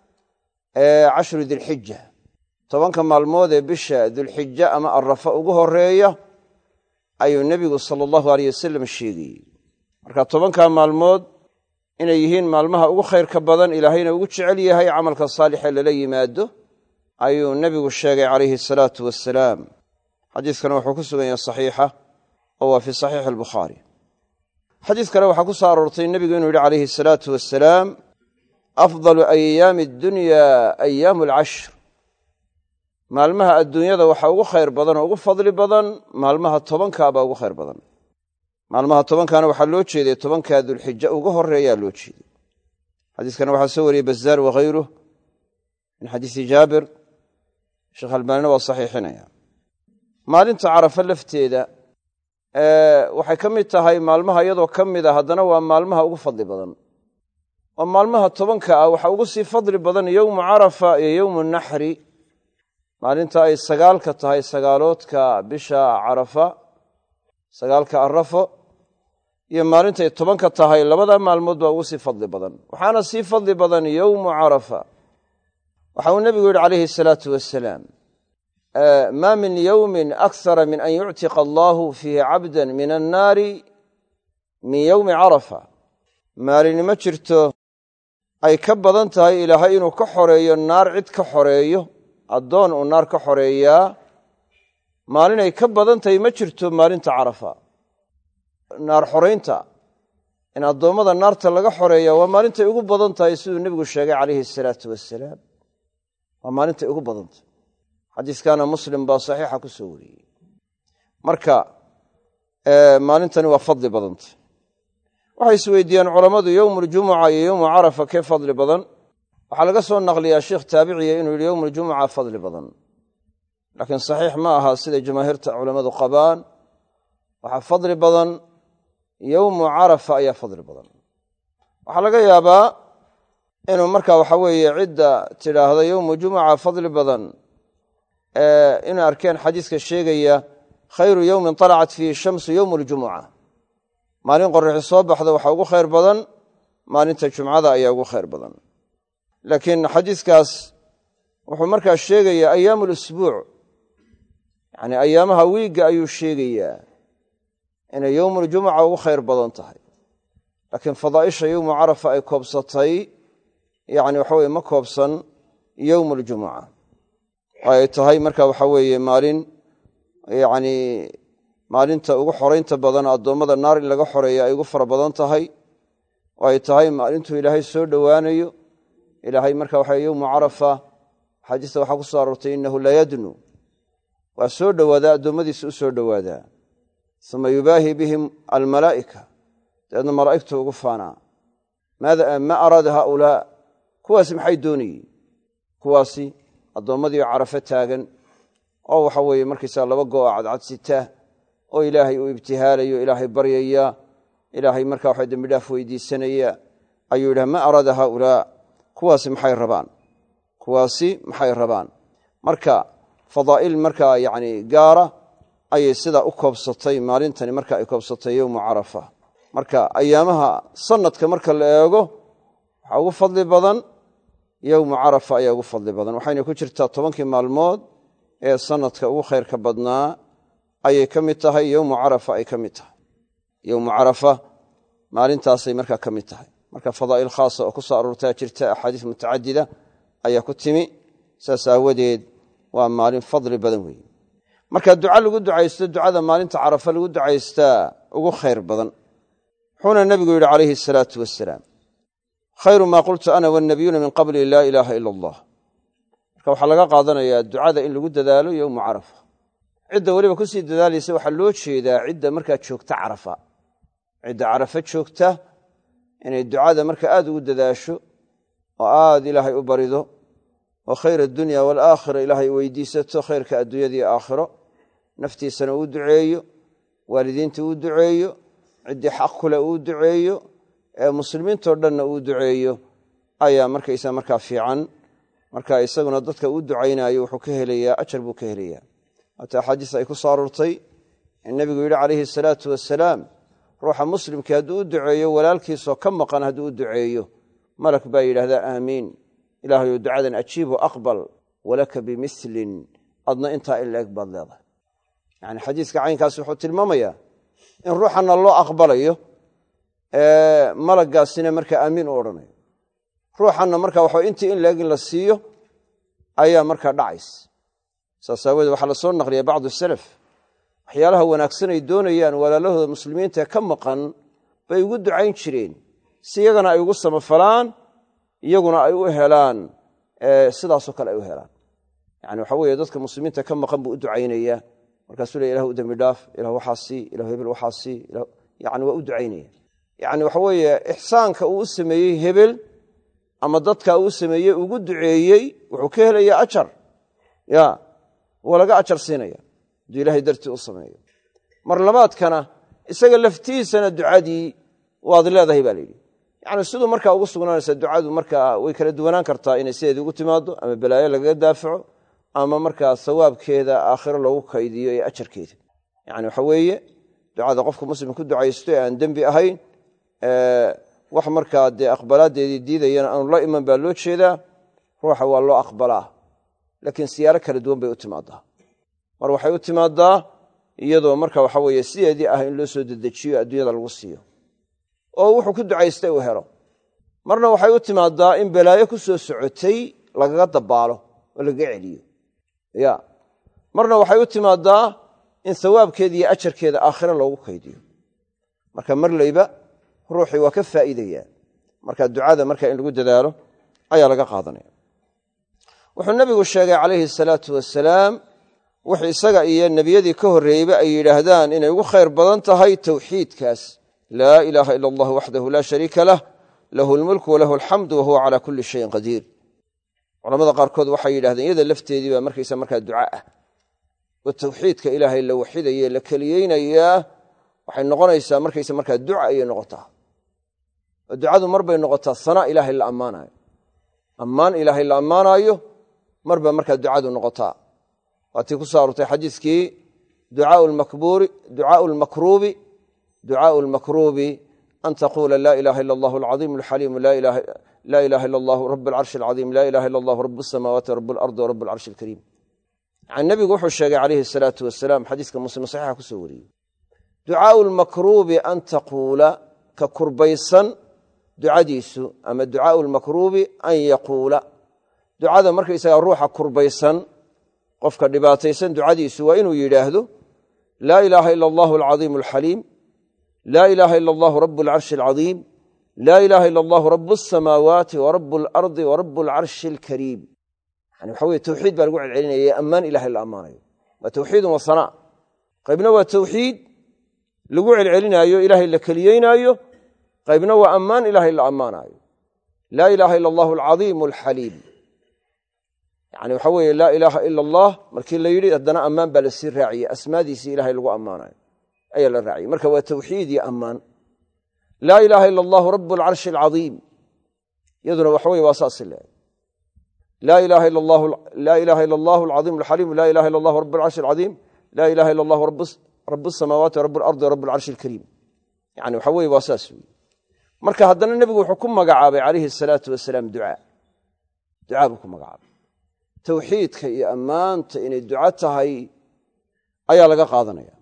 cashru dilxija tobanka maalmood ee bisha dulxija ama arafa ugu horeeya ayuu nebigu sala allahu aleyh wasalam sheegayey marka tobankaa maalmood inay yihiin maalmaha ugu khayrka badan ilaahayna ugu jecel yahay camalka saalixee lala yimaado ayuu nebigu sheegay calayhi asalaatu wassalaam xadiiskana wuxuu ku sugan yahay saxiixa oo waa fii saxiixi albukhaari xadiis kale waxaa ku soo aroortay nebigu inuu yidhi calayhi asalaatu wassalaam afdalu ayaami addunya ayaamu alcashr maalmaha adduunyada waxaa ugu khayr badan oo ugu fadli badan maalmaha tobankaabaa ugu khayr badan maalmaha tobankaana waxaa loo jeeday tobankaa dulxija uga horeeyaa loo jeeday xadiiskana waxaa soo wariyey bazaar wakhayruh min xadiisi jaabir sheekh albaanina waa saxiixinaya maalinta carafa lafteeda waxay ka mid tahay maalmaha iyadoo ka mid a haddana waa maalmaha ugu fadli badan oo maalmaha tobanka ah waxaa ugu sii fadli badan yowmu carafa iyo yowmu naxri maalinta ay sagaalka tahay sagaaloodka bisha carafa sagaalka arafo iyo maalintay tobanka tahay labada maalmood baa ugu sii fadli badan waxaana sii fadli badan yowmu carafa waxa uu nebigu yidhi calayhi asalaatu wassalaam maa min yowmin akthara min an yuctiqa allaahu fiihi cabdan min annaari min yowmi carafa maalini ma jirto ay ka badan tahay ilaahay inuu ka xoreeyo naar cid ka xoreeyo addoon uu naar ka xoreeyaa maalinay ka badan tahay ma jirto maalinta carafa naar xoraynta in addoommada naarta laga xoreeyaa waa maalintay ugu badan tahay siduu nebigu sheegay calayhi asalaatu wassalaam waa maalintay ugu badan tahay xadiiskaana muslim baa saxiixa ku soo wariyey marka maalintani waa fadli badantay waxay isweydiiyeen culammadu yowmuuljumuca iyo yowmu carafa kee fadli badan waxaa laga soo naqliyaa sheikh taabiciya inuu yidhi yowmuuljumuca fadli badan laakiin saxiix ma aha siday jamaahiirta culammadu qabaan waxaa fadli badan yowmu carafa ayaa fadli badan waxaa laga yaabaa inuu marka waxa weeye cidda tidhaahda yowmu jumuca fadli badan inay arkeen xadiiska sheegaya khayru yowmin talacat fiihi shamsu yowmu ljumuca maalin qorraxi soo baxda waxaa ugu khayr badan maalinta jumcada ayaa ugu khayr badan laakiin xadiiskaas wuxuu markaa sheegayaa ayaamu lusbuuc yacni ayaamaha wiigga ayuu sheegayaa inay yowmuljumuca ugu khayr badan tahay laakiin fadaa'isha yowmu carafa ay koobsatay yacni waxa weye ma koobsan yowmuuljumuca ay tahay marka waxa weeye maalin yacni maalinta ugu xoraynta badan addoommada naar in laga xoreeya ay ugu fara badan tahay oo ay tahay maalintuu ilaahay soo dhowaanayo ilaahay marka waxa yowmu carafa xadiista waxaa ku soo aroortay innahu la yadnu waa soo dhowaadaa addoommadiisa u soo dhowaadaa uma yubaahi bihim almalaa'ika dabeedna malaa'igtu ugu faanaa ma araada haaulaa kuwaasi maxay doonayeen kuwaasi addoommadii carafo taagan oo waxa weeye markaysaa laba go'a cadcad sitaa oo ilaahay uu ibtihaalayo ilaahay baryaya ilaahay markaa waxa dembidhaaf weydiisanaya ayuu yidhaha ma araada haaulaa kuwaasi maxay rabaan kuwaasi maxay rabaan marka fadaa'il marka yani gaara ayay sidaa u koobsatay maalintani marka ay koobsatay yowmu carafa marka ayaamaha sanadka marka la eego waxaa ugu fadli badan yowmu carafa ayaa ugu fadli badan waxayna ku jirtaa tobankii maalmood ee sanadka ugu khayrka badnaa ayay ka mid tahay yowmu carafa ay ka mid tahay yowmu carafa maalintaasay markaa ka mid tahay marka fadaa'il khaasa oo ku soo aroortaa jirta axaadiis mutacadida ayaa ku timi saas aawadeed waa maalin fadli badan weeye marka duca lagu ducaysto ducada maalinta carafa lagu ducaystaa ugu khayr badan wuxuuna nebigu yidhi calayhi asalaatu wassalaam khayru maa qultu ana wannabiyuuna min qabli laa ilaaha ila allah marka waxaa laga qaadanayaa ducada in lagu dadaalo yowmu carafa cidda weliba kusii dadaalaysa waxaa loo jeedaa cidda markaa joogta carafa cidda carafa joogta inay ducada marka aad ugu dadaasho oo aad ilaahay u barido oo khayr addunya waalaakhira ilaahay weydiisato khayrka adduunyadii aakhiro naftiisana uu duceeyo waalidiinta uu duceeyo ciddii xaq kule uu duceeyo ee muslimiintoo dhanna uu duceeyo ayaa markaysa markaa fiican marka isaguna dadka uu ducaynayo wuxuu ka helayaa ajar buu ka helayaa hata axaadiis ay ku soo aroortay in nebigu yidhi calayhi asalaatu wassalaam ruuxa muslimkii hadduu u duceeyo walaalkiisoo ka maqan hadduu u duceeyo malak baa yidhaahdaa aamiin ilaahayu ducadan ajiibu aqbal walaka bimilin adna intaa in laeg baad leedahay yani xadiiska caynkaas wuxuu tilmaamayaa in ruuxana loo aqbalayo malagaasina markaa aamiin u odhanayo ruuxanna marka waxa intii in laeg in la siiyo ayaa markaa dhacays saas aawadeed waxaa la soo naqliya bacdu salaf waxyaalaha wanaagsan ay doonayaan walaalahooda muslimiinta ka maqan bay ugu ducayn jireen si iyagana ay ugu samafalaan iyaguna ay u helaan sidaasoo kale ay u helaan yani waxa weeye dadka muslimiinta ka maqan buu u ducaynayaa markaasuu le ilah u dembi dhaaf ilah waxaa sii ilah hebel waxaa sii yani waa u ducaynaya yani waxa weeye ixsaanka uu u sameeyey hebel ama dadka uu sameeyey ugu duceeyey wuxuu ka helayaa ajar ya waa laga ajar siinaya hadduu ilaahay dartii u sameeyo mar labaadkana isaga laftiisana ducadii waad leedahay baa layidhi yani siduu markaa ugu sugnaanaysa ducadu markaa way kala duwanaan kartaa inay sideedii ugu timaado ama balaayo lagaga daafaco ama markaa sawaabkeeda aakhiro loogu kaydiyo ee ajarkeeda yani waxa weeye ducada qofka muslim ku ducaysto ee aan dembi ahayn wax markaa dee aqbalaadeedii diidayana aanu la iman baa loo jeedaa ruuxa waa loo aqbalaa laakiin siyaaro kala duwan bay u timaadaa mar waxay u timaadaa iyadoo marka waxa weeye sideedii ah in loo soo dedejiyo adduunyada lagu siiyo oo wuxuu ku ducaystay uu helo marna waxay u timaadaa in balaayo ku soo socotay lagaga dabaalo oo lagaga celiyo ya marna waxay u timaadaa in sawaabkeeda iyo ajarkeeda aakhiro loogu kaydiyo marka marlayba ruuxii waa ka faa'iidayaa marka ducada marka in lagu dadaalo ayaa laga qaadanaya wuxuu nebigu sheegay calayhi asalaatu wassalaam wix isaga iyo nebiyadii ka horreeyeyba ay yidhaahdaan inay ugu khayr badan tahay tawxiidkaas laa ilaaha ila allah waxdahu laa shariika lah lahu lmulku walahu alxamdu wahuwa calaa kulli shayin qadiir culamada qaarkood waxay yidhahdeen iyada lafteedii baa markaysa markaa duca ah oo tawxiidka ilaahay la waxidaye la keliyeynayaa waxay noqonaysaa markaysa markaa duca ayay noqotaa oo ducadu mar bay noqotaa sanaa ilaahay la ammaanayo ammaan ilaahay la ammaanaayo mar baa markaa ducadu noqotaa waatii ku soo aroortay xadiiskii ducaau lmakruubi ducaau lmakruubi an taquula laa ilaha ila allahu alcaiim alxaliimu laa ilaha ila allahu rab alcarshi alcaiim laa ilaha ila allahu rab asamaawaati rab alardi warab alcarshi alkariim yani nebigu wuxuu sheegay calayhi asalaatu wasalaam xadiiska muslim saxiixa ku soo wariyey ducaau lmakruubi an taquula ka kurbaysan ducadiisu ama ducaau lmakruubi an yaquula ducada markaysagaa ruuxa kurbaysan qofka dhibaataysan ducadiisu waa inuu yidhaahdo laa ilaaha ila allahu alcaiim alxaliim laa ilaaha ila allahu rab alcarshi alcaiim laa ilaaha ila allahu rab asamaawaati warab alardi warab alcarshi alkariim yani waxa weye tawxiid baa lagu celcelinaya ammaan ilahay la ammaanayo waa tawxiidun wa sanaa qaybna waa tawxiid lagu celcelinaayo ilaahay la keliyeynaayo qaybna waa ammaan ilaahay la ammaanaayo laa ilaaha ila allahu alcaiim alxaliim yani waxa weeye laa ilaaha ila allah markii la yidhi haddana ammaan baa lasii raaciyey asmaadiisii ilahay lagu ammaanayo ayaa la raaciyey marka waa tawxiid iyo ammaan laa ilaaha ila allahu rab alcarshi alcaiim yaduna waxa weeye waa saas ilaa laa ilaaha illa allah laa ilaaha illa allah alazim alhalim laa ilaaha illa allah rabbul arshil azim laa ilaaha illa allah rabbus rabbus samawati rabbul ardi rabbul arshil karim yani waxa weeye waa saas marka haddana nabigu wuxuu ku magacaabay calayhi salaatu wasalaam ducaa ducaa buu ku magacaabay tawxiidka iyo ammaanta inay duco tahay ayaa laga qaadanaya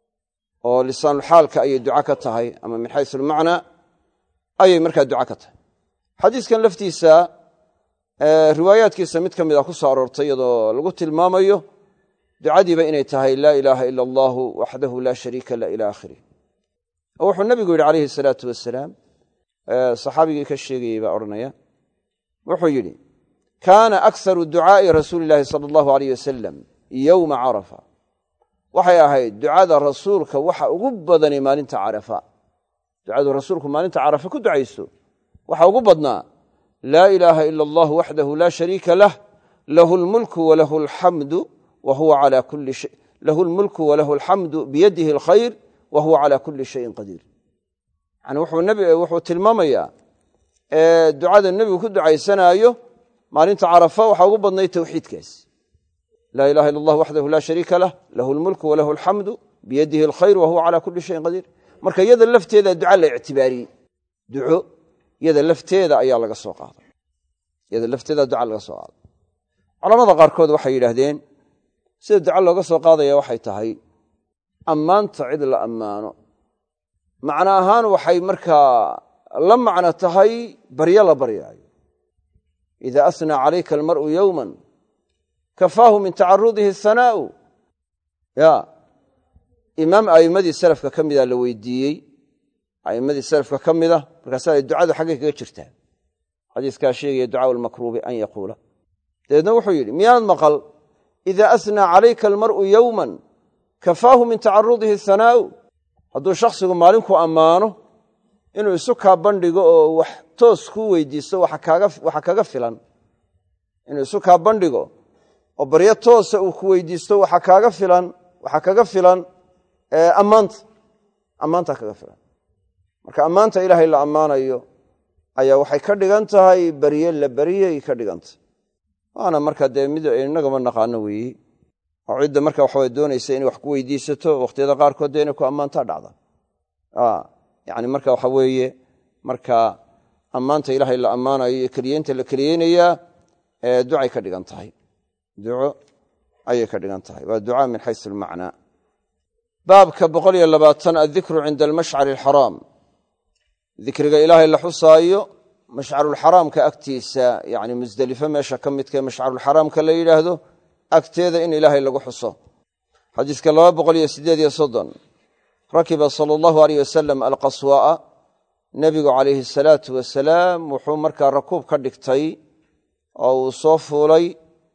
oo lisaanul xaalka ayay duco ka tahay ama min xaysu almacnaa ayay markaa duco ka tahay xadiiskan laftiisa riwaayaadkiisa mid ka mid a ku soo aroortay iyadoo lagu tilmaamayo ducadiiba inay tahay laa ilaaha ila allahu waxdahu laa shariika la ila aakhirih oo wuxuu nabigu yidhi calayhi salaatu wasalaam saxaabigii ka sheegayey baa odhanaya wuxuu yidhi kaana akharu ducaa'i rasuuli illaahi sala allahu alayh wasalam yowma carafa waxay ahayd ducada rasuulka waxa ugu badani maalinta carafa ducadu rasuulku maalinta carafa ku ducaysto waxa ugu badnaa laa ilaaha ila allahu waxdahu laa shariika lah lahu lmulku walahu alxamdu wa huwa calaa kulli shay lahu lmulku walahu alxamdu biyadihi alkhayr wa huwa calaa kulli shayin qadiir yani wuxuu nabi wuxuu tilmaamayaa ducada nebigu ku ducaysanaayo maalinta carafa waxaa ugu badnay tawxiidkaas laa ilaha illa allah waxdahu laa shariika lah lahu lmulku walahu alxamdu biyadihi alkhayr wa huwa calaa kulli shayin qadiir marka iyada lafteeda duca la ictibaariyey duco iyada lafteeda ayaa laga soo qaaday iyada lafteeda duca laga soo qaaday culamada qaarkood waxay yidhaahdeen sida duca looga soo qaadaya waxay tahay ammaanta cid la ammaano macno ahaan waxay markaa la macno tahay baryo la baryaayo ida asnaa calayka almar'u yowman kafaahu min tacarudihi hanaa'u ya imaam a'immadii salafka ka mida la weydiiyey a'immadii salafka ka mida markaasaa ducadu xaggay kaga jirtaa xadiiskaa sheegaya ducaa almakruubi an yaquula dabeedna wuxuu yidhi miyaanad maqal ida asnaa calayka almar'u yowman kafaahu min tacarudihi hanaa'u hadduu shakhsigu maalinku ammaano inuu isu kaa bandhigo oo wax toos kuu weydiisto waxa kaga filan inuu isu kaa bandhigo oo baryo toosa uu ku weydiisto waxa kaaga filan waxa kaga filan ammaanta ammaantaa kaga filan marka ammaanta ilaahay la ammaanayo ayaa waxay ka dhigan tahay barye la baryay ka dhigantah waana marka dee mid inagama naqaano weeye oo cidda marka waxaway doonaysa inay wax ku weydiisato wakhtiyada qaarkood dee inay ku ammaantaa dhacda yani marka waxa weeye marka ammaanta ilaahay la ammaanayo iyo keliyeynta la keliyeynayaa ducay ka dhigan tahay duco ayay ka dhigan tahay waa ducaa min xaysu almacnaa baabka boqol iyo labaatan addikru cinda almashcari alxaraam dikriga ilaahay la xusaayo mashcarulxaraamka agtiisa yani musdelifo meesha ka midkae mashcarulxaraamka la yidhaahdo agteeda in ilaahay lagu xuso xadiiska laba boqol iyo siddeed iyo soddon rakiba sala allahu aleyh wasalam alqaswaa'a nebigu calayhi asalaatu wasalaam wuxuu markaa rakuub ka dhigtay oo uu soo fuulay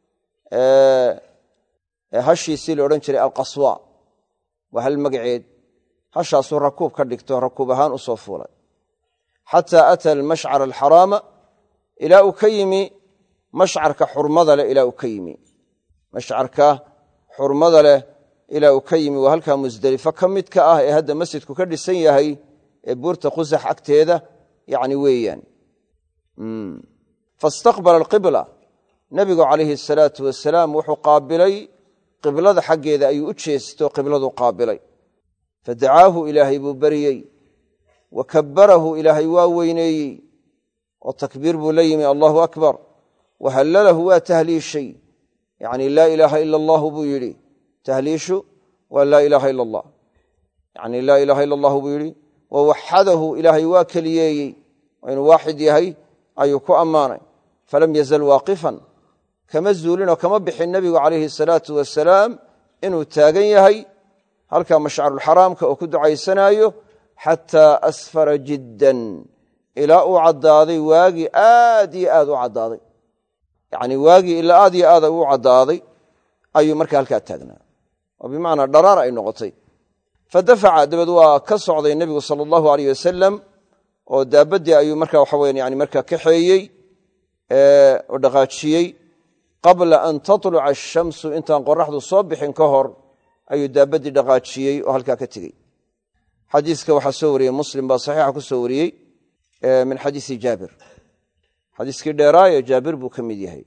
hashiisii la odhan jiray alqaswaa waa hal magaceed hashaasuu rakuub ka dhigto rakuub ahaan u soo fuulay xataa ata almashcara alxaraama ilaa uu ka yimi mashcarka xurmada leh ilaa uu ka yimi mashcarka xurmada leh ilaa uu ka yimi waa halkaa musdelifo ka midka ah ee hadda masjidku ka dhisan yahay ee buurta qusax agteeda yani weeyaan faistaqbala alqibla nebigu calayhi asalaatu wasalaam wuxuu qaabilay qiblada xaggeeda ayuu u jeesto qibladuu qaabilay fadacaahu ilaahay buu baryey wa kabbarahu ilaahay waa weyneeyey oo takbiir buu la yimi allahu akbar wa hallalahu waa tahliishay yani laa ilaaha ila allahu buu yidhi tahliishu waa laa ilaaha ila allah yani laa ilaaha ila allahu buu yidhi wa waxadahu ilaahay waa keliyeeyey oo inuu waaxid yahay ayuu ku ammaanay falam yazal waaqifan kama zuulinoo kama bixin nebigu calayhi asalaatu wasalaam inuu taagan yahay halkaa mashcarulxaraamka oo ku ducaysanaayo xataa asfara jiddan ilaa uu caddaaday waagii aad iyo aad u caddaaday yacni waagii ilaa aad iyo aad u caddaaday ayuu markaa halkaa taagnaa oo bimacnaa dharaar ay noqotay fadafaca dabeed waa ka socday nebigu sala allahu aleyh wasalam oo daabaddii ayuu markaa waxa weyan yani markaa kaxeeyey oo dhaqaajiyey qabla an tatluca ashamsu intaan qoraxdu soo bixin ka hor ayuu daabaddii dhaqaajiyey oo halkaa ka tegey xadiiska waxaa soo wariyey muslim baa saxiixa ku soo wariyey min xadiisi jaabir xadiiskii dheeraaye jaabir buu ka mid yahay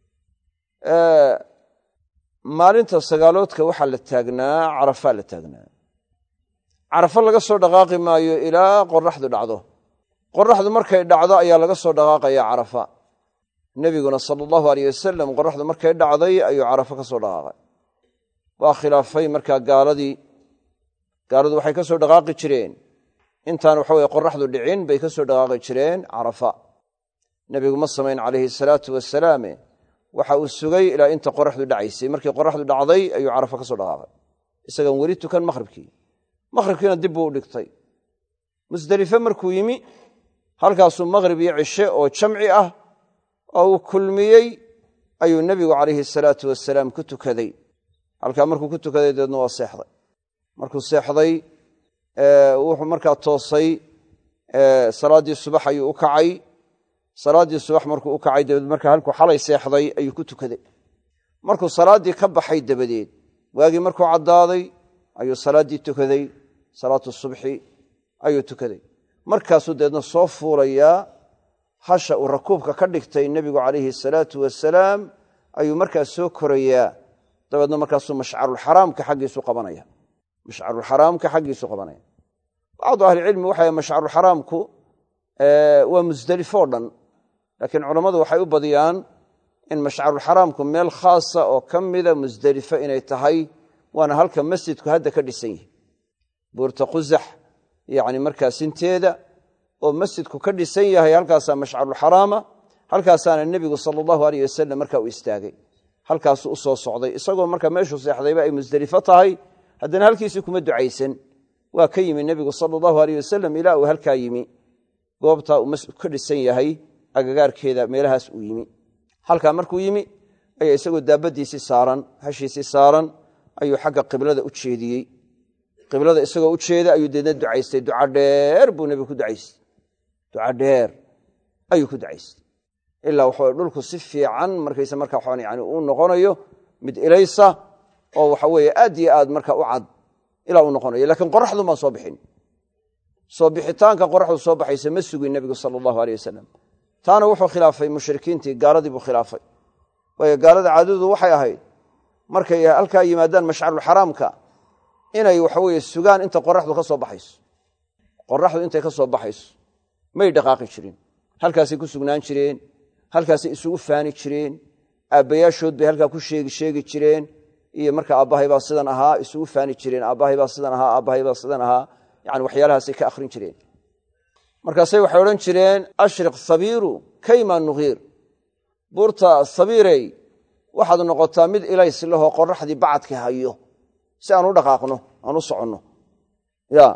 maalinta sagaaloodka waxaa la taagnaa carafa la taagnaa carafa laga soo dhaqaaqi maayo ilaa qoraxdu dhacdo qoraxdu markay dhacdo ayaa laga soo dhaqaaqaya carafa nebiguna sala allahu alayh wasalam qoraxdu markay dhacday ayuu carafa ka soo dhaqaaqay waa khilaafay markaa gaaladii gaaladu waxay ka soo dhaqaaqi jireen intaan waxa weye qoraxdu dhicin bay ka soo dhaqaaqi jireen carafa nebigu ma samayn calayhi salaatu wasalaame waxa uu sugay ilaa inta qoraxdu dhacaysay markii qoraxdu dhacday ayuu carafa ka soo dhaqaaqay isagaan weli tukan maqhribkii maqhribkiina dib buu u dhigtay musdelife markuu yimi halkaasuu maqhrib iyo cishe oo jamci ah oo uu kulmiyey ayuu nebigu calayhi salaatu wasalaam ku tukaday halkaa markuu ku tukaday deedna waa seexday markuu seexday wuxuu markaa toosay salaaddii subax ayuu u kacay salaaddii subax markuu u kacay dabadeed markaa halkuu xalay seexday ayuu ku tukaday markuu salaaddii ka baxay dabadeed waagii markuu caddaaday ayuu salaaddii tukaday salaatu subxi ayuu tukaday markaasuu deedna soo fuulayaa hasha uu rakuubka ka dhigtay nebigu calayhi salaatu wasalaam ayuu markaas soo korayaa dabeedna markaasuu mashcarulxaraamka xaggiisu qabanaya mashcarulxaraamka xaggiisu qabanaya bacdu ahlicilmi waxay mashcarulxaraamku waa musdelifo o dhan laakiin culammadu waxay u badiyaan in mashcarulxaraamku meel khaasa oo ka mida musdelifo inay tahay waana halka masjidku hadda ka dhisan yahay buurta qusax yacni markaa sinteeda oo masjidku ka dhisan yahay halkaasaa mashcarulxaraama halkaasaana nebigu sala allahu aleyh wasalam markaa uu istaagay halkaasuu u soo socday isagoo markaa meeshuu seexdayba ay musdelifo tahay haddana halkiisii kuma ducaysan waa ka yimi nebigu sala allahu aleyh wasalam ilaa uu halkaa yimi goobtaa uu masjidku ka dhisan yahay agagaarkeeda meelahaas uu yimi halkaa markuu yimi ayaa isagoo daabadiisii saaran hashiisii saaran ayuu xagga qiblada u jeediyey qiblada isagoo u jeeda ayuu deedna ducaystay duca dheer buu nebigu ku ducaystay duca dheer ayuu ku ducaystay ilaa waxa dhulku si fiican markaysa markaa waxaan yani uu noqonayo mid ilaysa oo waxa weeye aad iyo aad markaa u cad ilaa uu noqonayo laakiin qoraxdu maan soo bixin soo bixitaanka qoraxdu soo baxaysa ma sugin nebigu sala allahu aleyh wasalam taana wuxuu khilaafay mushrikiintii gaaladii buu khilaafay waayo gaalada caadadu waxay ahayd markay halkaa yimaadaan mashcarulxaraamka inay waxaweye sugaan inta qoraxdu ka soo baxayso qoraxdu intay ka soo baxayso may dhaqaaqi jirin halkaasay ku sugnaan jireen halkaasay isugu faani jireen aabbayaashood bay halkaa ku sheegi sheegi jireen iyo marka aabbahay baa sidan ahaa isugu faani jireen aabbahay baa sidan ahaa aabbahay baa sidan ahaa yani waxyaalahaasay ka akhrin jireen markaasay waxay odhan jireen ashriq sabiiru kayma nugiir buurta sabiirey waxaad noqotaa mid ilays lahoo qoraxdii bacadka hayo si aan u dhaqaaqno aan u soconno ya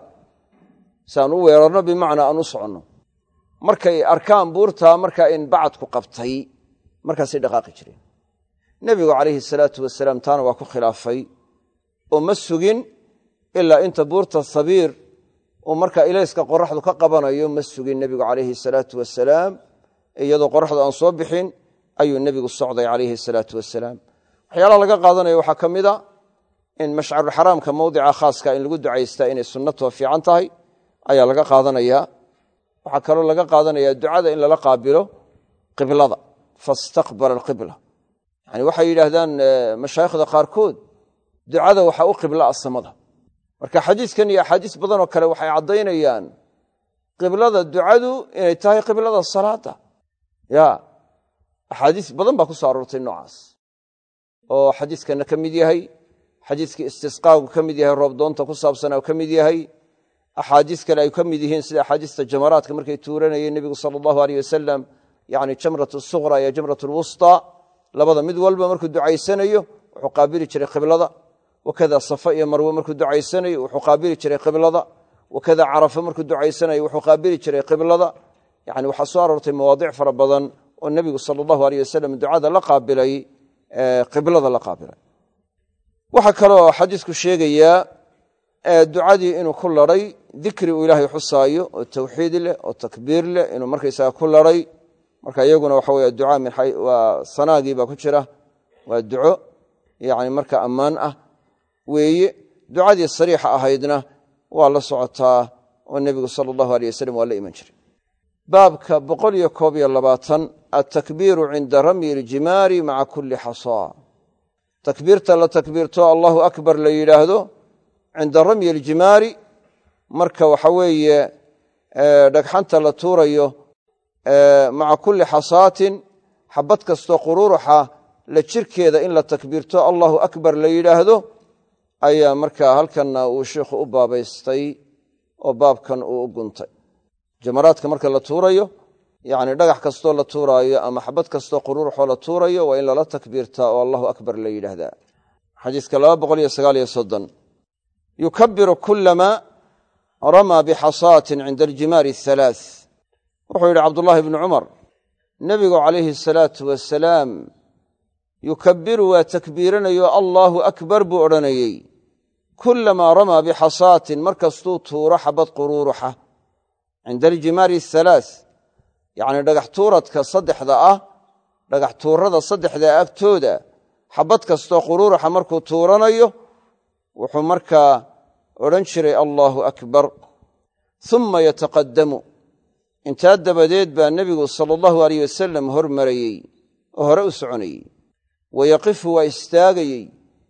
si aan u weerarno bimacnaa aan u soconno markay arkaan buurtaa markaa in bacadku qabtay markaasay dhaqaaqi jireen nebigu calayhi salaatu wasalaam taana waa ku khilaafay oo ma sugin ilaa inta buurta sabiir uu markaa ilayska qoraxdu ka qabanayo ma sugin nebigu calayhi salaatu wasalaam iyadoo qoraxdu aan soo bixin ayuu nebigu socday calayhi salaatu wasalaam waxyaalaha laga qaadanayo waxaa ka mid a in mashcarulxaraamka mawdica khaaska in lagu ducaystaa inay sunnatoo fiican tahay ayaa laga qaadanayaa waxaa kaloo laga qaadanaya ducada in lala qaabilo qiblada fastaqbala alqibla yani waxay yidhaahdaan mashaayikhda qaarkood ducada waxaa u qibla asamada marka xadiiskan iyo axaadiis badanoo kale waxay caddaynayaan qiblada ducadu inay tahay qiblada salaada ya axaadiis badan baa ku soo aroortay noocaas oo xadiiskana ka mid yahay xadiiskii istisqaagu ka mid yahay roobdoonta ku saabsanaa ka mid yahay axaadiis kale ay ka mid yihiin sida axaadiista jamaraadka markay tuuranayeen nebigu sala allahu aleyh wasalam yani jamrat suqra iyo jamrat lwusta labada mid walba markuu ducaysanayo wuxuu qaabili jiray qiblada wakada safa iyo marwe markuu ducaysanayo wuxuu qaabili jiray qiblada wakada carafa markuu ducaysanayo wuxuu qaabili jiray qiblada yani waxaa soo aroortay mawaadic fara badan oo nebigu sala allahu aleyh wasalam ducada la qaabilay qiblada la qaabilay waxaa kaloo xadiisku sheegayaa ducadii inuu ku laray dikri uu ilaahay xusaayo oo tawxiid leh oo takbiir leh inuu markaysaga ku laray marka iyaguna waxa wey ducaa min waa sanaagii baa ku jira waa duco yani marka ammaan ah weeye ducadii sariixa ahaydna waa la socotaa oo nebigu sala allahu aleyh wasalam waa la iman jiray baabka boqol iyo koob iyo labaatan altakbiiru cinda ramyi iljimaari maca kulli xasaa takbiirta la takbiirto allahu akbar la yidhaahdo cinda ramyi iljimaari marka waxa weeye dhagxanta la tuurayo maca kulli xasaatin xabad kastoo quruuruxa la jirkeeda in la takbiirto allahu akbar la yidhaahdo ayaa markaa halkanna uu sheikhu u baabaystay oo baabkan uu u guntay jamaraadka marka la tuurayo yacni dhagax kastoo la tuuraayo ama xabad kastoo quruuruxoo la tuurayo waa in lala takbiirtaa oo allahu akbar la yidhaahdaa xadiiska laba boqol iyo sagaal iyo soddon yukabiru kulama ramaa bixasaatin cinda aljimaari ahalaath wuxuu yidhi cabdullaahi bnu cumar nebigu calayhi asalaatu wasalaam yukabiru waa takbiiranayo allaahu akbar buu odhanayey kulamaa ramaa bixasaatin markastuu tuuro xabad quruuruxa cinda aljimaari ahalaath yacni dhagax tuuradka saddexda ah dhagax tuurada saddexda agtooda xabad kastoo quruuruxa markuu tuuranayo wuxuu markaa odhan jiray allaahu akbar uma yataqaddamu intaa dabadeed baa nebigu sala allahu alayh wasalam hormarayey oo hore u soconayey wayaqifu waa istaagayey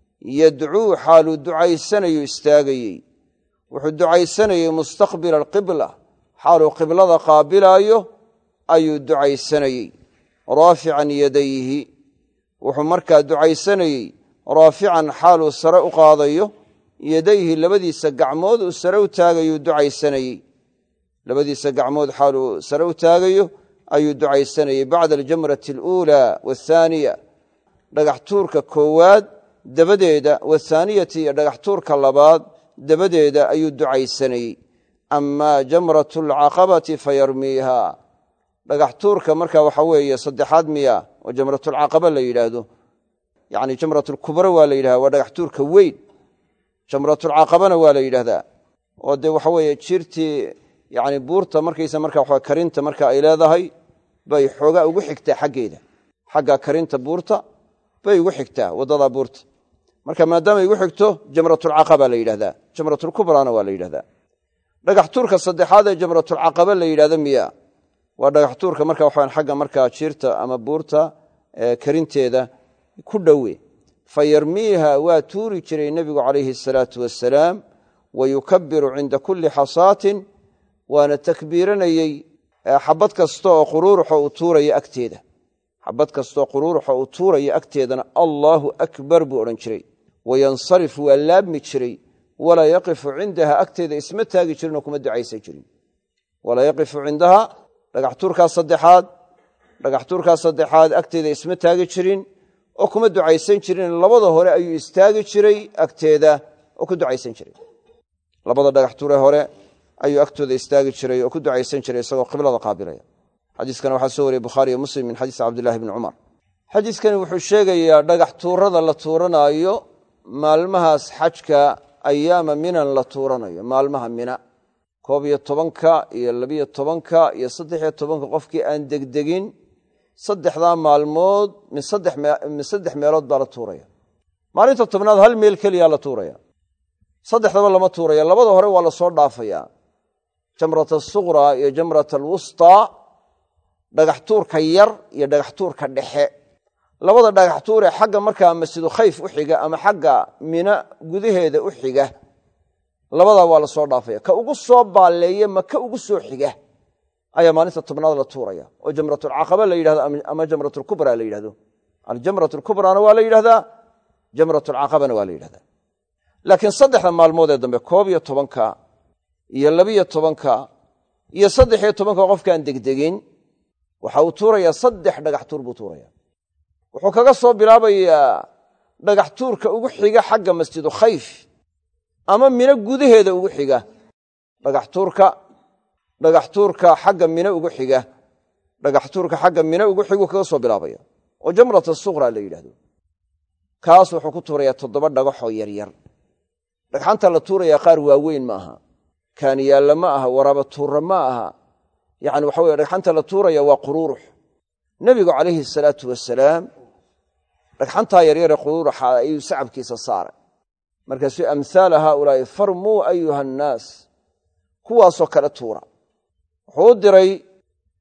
yadcuu xaaluu ducaysanayu istaagayey wuxuu ducaysanayey mustaqbila alqibla xaaluu qiblada qaabilaayo ayuu ducaysanayey raafican yadayhi wuxuu markaa ducaysanayey raafican xaaluu sare u qaadayo yadayhi labadiisa gacmood uu sare u taagayuu ducaysanayey labadiisa gacmood xaaluu sare u taagayo ayuu ducaysanayey bacda aljamrati aluulaa waathaaniya dhagax tuurka koowaad dabadeeda wathaaniyati iyo dhagax tuurka labaad dabadeeda ayuu ducaysanayey amaa jamratu alcaqabati fayarmiiha dhagax tuurka marka waxa weeye saddexaad miya oo jamratulcaqaba la yidhaahdo yacni jamratulkubra waa la yidhahda waa dhagax tuurka weyn jamratulcaqabana waa la yidhaahdaa oo dee waxa weeye jirtii yacni buurta markaysa marka waxa karinta marka ay leedahay bay xoogaa ugu xigtaa xaggeeda xagga karinta buurta bay ugu xigtaa waddada buurta marka maadaama igu xigto jamratulcaqaba la yidhahdaa jamratulkubrana waa la yidhahdaa dhagax tuurka saddexaad ee jamratulcaqaba la yidhahdo miya waa dhagax tuurka marka waxaan xagga markaa jiirta ama buurta karinteeda ku dhowe fayarmiiha waa tuuri jiray nebigu calayhi asalaatu wasalaam wayukabiru cinda kulli xasaatin waana takbiiranayey xabad kasta oo quruuruxa uu tuuraya agteeda xabad kastaoo quruuruxa uu tuuraya agteedana allaahu akbar buu odhan jiray wayansarif waa laabmi jiray walaa yaqifu cindaha agteeda isma taagi jirinoo kuma ducaysan jirin walaa yaqifu cindaha dhagax tuurkaas saddexaad dhagax tuurkaas saddexaad agteeda isma taagi jirin oo kuma ducaysan jirin labada hore ayuu istaagi jiray agteeda oo ku ducaysan jiray labada dhagax tuure hore ayuu agtooda istaagi jiray oo ku ducaysan jiray isagoo qiblada qaabilaya xadiiskana waxaa soo wariyey bukhaari iyo muslim min xadiisi cabdillahi bni cumar xadiiskani wuxuu sheegayaa dhagax tuurada la tuuranaayo maalmahaas xajka ayaama minan la tuuranayo maalmaha mina koob iyo tobanka iyo labiyo tobanka iyo saddexiyo tobanka qofkii aan degdegin saddexdaa maalmood min min saddex meelood baa la tuuraya maalinta tobnaad hal meel keliyaa la tuuraya saddexdaba lama tuuraya labada hore waa la soo dhaafayaa jamrat asuqraa iyo jamrat alwustaa dhagax tuurka yar iyo dhagax tuurka dhexe labada dhagax tuuree xagga markaa masjidu khayf u xiga ama xagga mina gudaheeda u xiga labadaa waa la soo dhaafaya ka ugu soo baalleeye ma ka ugu soo xiga ayaa maalinta tobnaad la tuuraya oo jamratulcaqaba la yidhahdo ama jamratulkubra la yidhahdo aljamratulkubrana waa la yidhahdaa jamratulcaqabana waa la yidhahdaa laakiin saddexda maalmood ee dambe koob iyo tobanka iyo labiyo tobanka iyo saddexiyo tobanka qofkaan degdegin waxa uu tuurayaa saddex dhagax tuur buu tuuraya wuxuu kaga soo bilaabayaa dhagax tuurka ugu xiga xagga masjidu khayf ama mino gudaheeda ugu xiga dhagax tuurka dhagax tuurka xagga mino ugu xiga dhagax tuurka xagga mino ugu xigu kaga soo bilaabaya oo jamrat asuqra la yidhaahdo kaas wuxuu ku tuurayaa toddoba dhagaxoo yaryar dhagxanta la tuurayaa qaar waaweyn ma aha kaaniyaalla ma aha waraaba tuura ma aha yacni waxa weye dhagxanta la tuuraya waa quruurux nebigu calayhi asalaatu wasalaam dhagxantaa yaryare quruuruxa ayuu sacabkiisa saaray markaasuu amhaala haaulaa'i farmuu ayuha annaas kuwaasoo kale tuura wuxuu u diray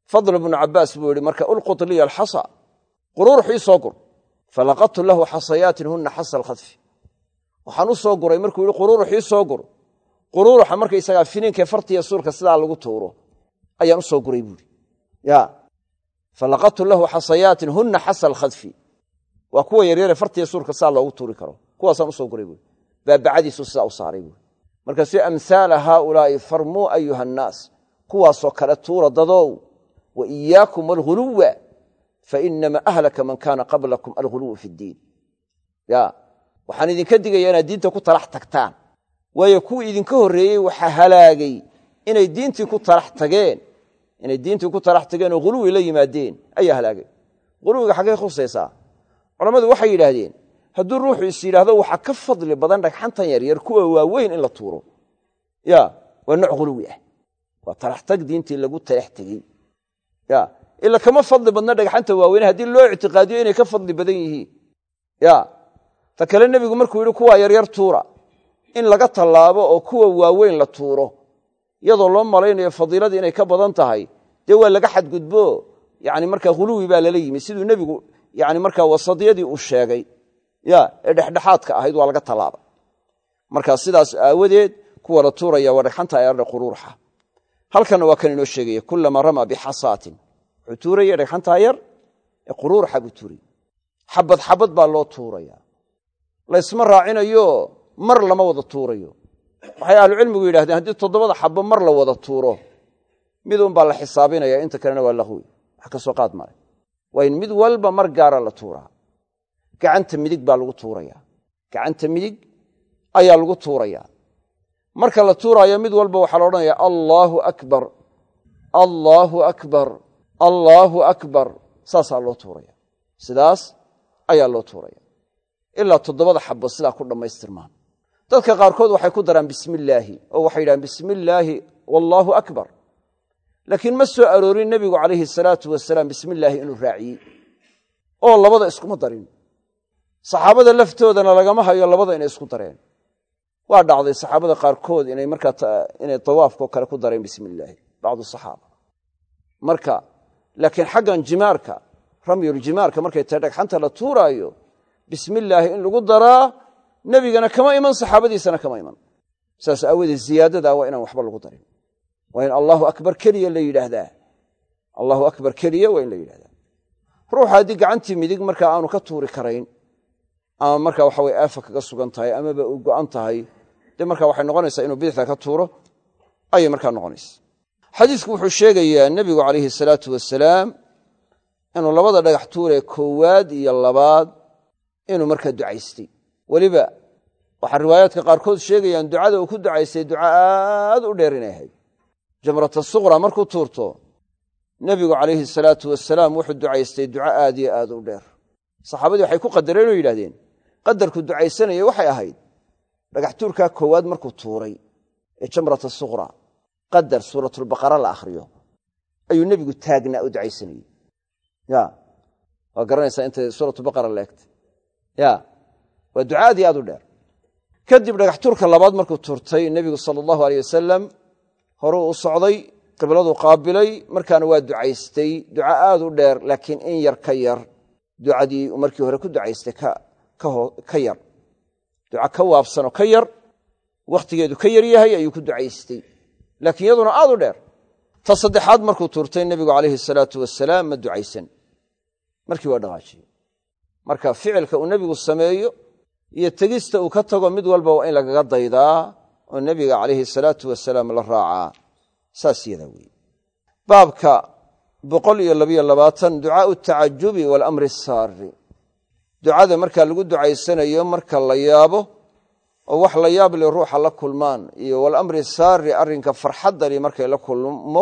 fadl ibn Abbas buu yiri marka ulqut li al-hasa qururuxii soo gur falaqatu lahu hasayatin hunna hasal khadfi waxaan u soo guray markuu yiri qururuxii soo gur qururuxa marka isaga finiinka fartiya suurka sida lagu tuuro ayaan u soo guray buu ya falaqatu lahu hasayatin hunna hasal khadfi wa kuwa yaryar fartiya suurka sida lagu tuuri karo kuwaasaan u soo guray buu baabacadiisu sida u saaray buu marka si amsaal haulaa farmu ayuha an-nas kuwaasoo kala tuura dadow wa iyaakum al-ghuluwa fa inma ahlaka man kana qablakum al-ghuluw fi ad-din ya waxaan idin ka digayaa inaad diinta ku talax tagtaan waayo kuwa idin ka horeeyay waxa halaagay inay diintii ku talax tageen inay diintii ku talax tageen oo ghuluw la yimaadeen ayaa halaagay ghuluwga xagee khusaysaa culimadu waxay yiraahdeen hadduu ruuxu is yiraahdo waxa ka fadli badan dhagxantan yar yar kuwa waaweyn in la tuuro ya waa nooc ghuluw ah waa talax tag diintii lagu talax tagay ya illa kama fadli badna dhagxanta waaweyn hadii loo ictiqaadiyo inay ka fadli badan yihiin ya ta kale nabigu markuu yiri kuwa yar yar tuura in laga talaabo oo kuwa waaweyn la tuuro iyadoo loo malaynayo fadiilada inay ka badan tahay de waa laga xadgudbo yaani marka ghuluwi baa la leeyimi sidoo nabigu yaani marka wasadiyadii uu sheegay ya ee dhexdhexaadka ahayd waa laga talaaba marka sidaas aawadeed kuwa la tuuraya waa dhagxanta yar quruurxa halkan waa kan inoo sheegay kullama rama bihasatin utuuraya dhagxanta yar ee quruurxa bu tuuri xabad xabad baa loo tuuraya la isma raacinayo mar lama wada tuurayo waxay ahlu cilmigu yiraahdeen hadii toddobada xabba mar la wada tuuro mid uun baa la xisaabinaya inta kalena waa lahuwi wax ka soo qaad maray waa in mid walba mar gaara la tuuraa gacanta midig baa lagu tuuraya gacanta midig ayaa lagu tuuraya marka la tuurayo mid walba waxa la oranayaa Allahu akbar Allahu akbar Allahu akbar saasa loo tuuraya sidaas ayaa loo tuuraya illa toddobada xabba sida ku dhameystirmaan dadka qaar kood waxay ku daraan bismillaahi oo waxay yiraahdaan bismillaahi wallahu akbar laakiin ma soo aroorin nabigu kaleeyhi salaatu wasalaam bismillaahi inuu raaciyay oo labada isku ma darin saxaabada laftoodana lagama hayo labada inay isku dareen waa dhacday saxaabada qaar kood inay marka inay tawaafko kale ku dareen bismillaahi baad saxaaba marka laakiin xaqan jimaarka ramyul jimaarka markay tadhagxanta la tuuraayo bismillaahi in lagu daraa nabigana kama iman saxaabadiisana kama iman saas aawada ziyaadada waa inaan waxba lagu darin waa in Allahu akbar kaliya la yiraahdaa Allahu akbar kaliya waa in la yiraahdaa ruuxa hadii gacantii midig marka aanu ka tuuri karayn ama marka waxa way afa kaga sugan tahay ama ba u go'an tahay de marka waxay noqonaysaa inuu bidixda ka tuuro ay marka noqonaysaa xadiisku wuxuu sheegayaa nabigu kaleeyhi salaatu wasalaam inuu labada dhagax tuure koowaad iyo labaad inuu marka ducaystay waliba waxa riwaayadka qaar kood sheegayaan ducada uu ku ducaystay ducaad u dheerinahay jamrata sughra markuu tuurto nabigu kaleeyhi salaatu wasalaam wuxuu ducaystay ducaad iyo aad u dheer saxaabadu waxay ku qadareen oo yiraahdeen qadarku ducaysanaya waxay ahayd dhagax tuurka koowaad markuu tuuray ee jamrata sughra qadar suuratul baqara la akhriyo ayuu nabigu taagnaa u ducaysanayay ya waa garanaysaa inta suuratul baqara leegtay ya waa ducaad iyo aad u dheer kadib dhagax tuurka labaad markuu tuurtay nabigu sallallahu alayhi wasallam hore u socday qibladu qaabilay markaana waa ducaystay duca aad u dheer laakiin in yar ka yar ducadii markii hore ku ducaystay ka ka yar duca ka waabsano ka yar waqtigeedu ka yar yahay ayuu ku ducaystay laakiin iyaduna aad u dheer ta saddexaad markuu tuurtay nabigu kaleeyhi salaatu wasalaam ma ducaysan markii waa dhaqaajiyay marka ficilka uu nabigu sameeyo iyo tagista uu ka tago mid walba waa in lagaga daydaa oo nabiga kaleeyhi salaatu wasalaam la raacaa saasiyada weey baabka boqol iyo laba iyo labaatan ducaa ta'ajjubi wal amri saari ducada marka lagu ducaysanayo marka la yaabo oo wax la yaab leh ruuxa la kulmaan iyo wal amri saari arinka farxadda leh marka la kulmo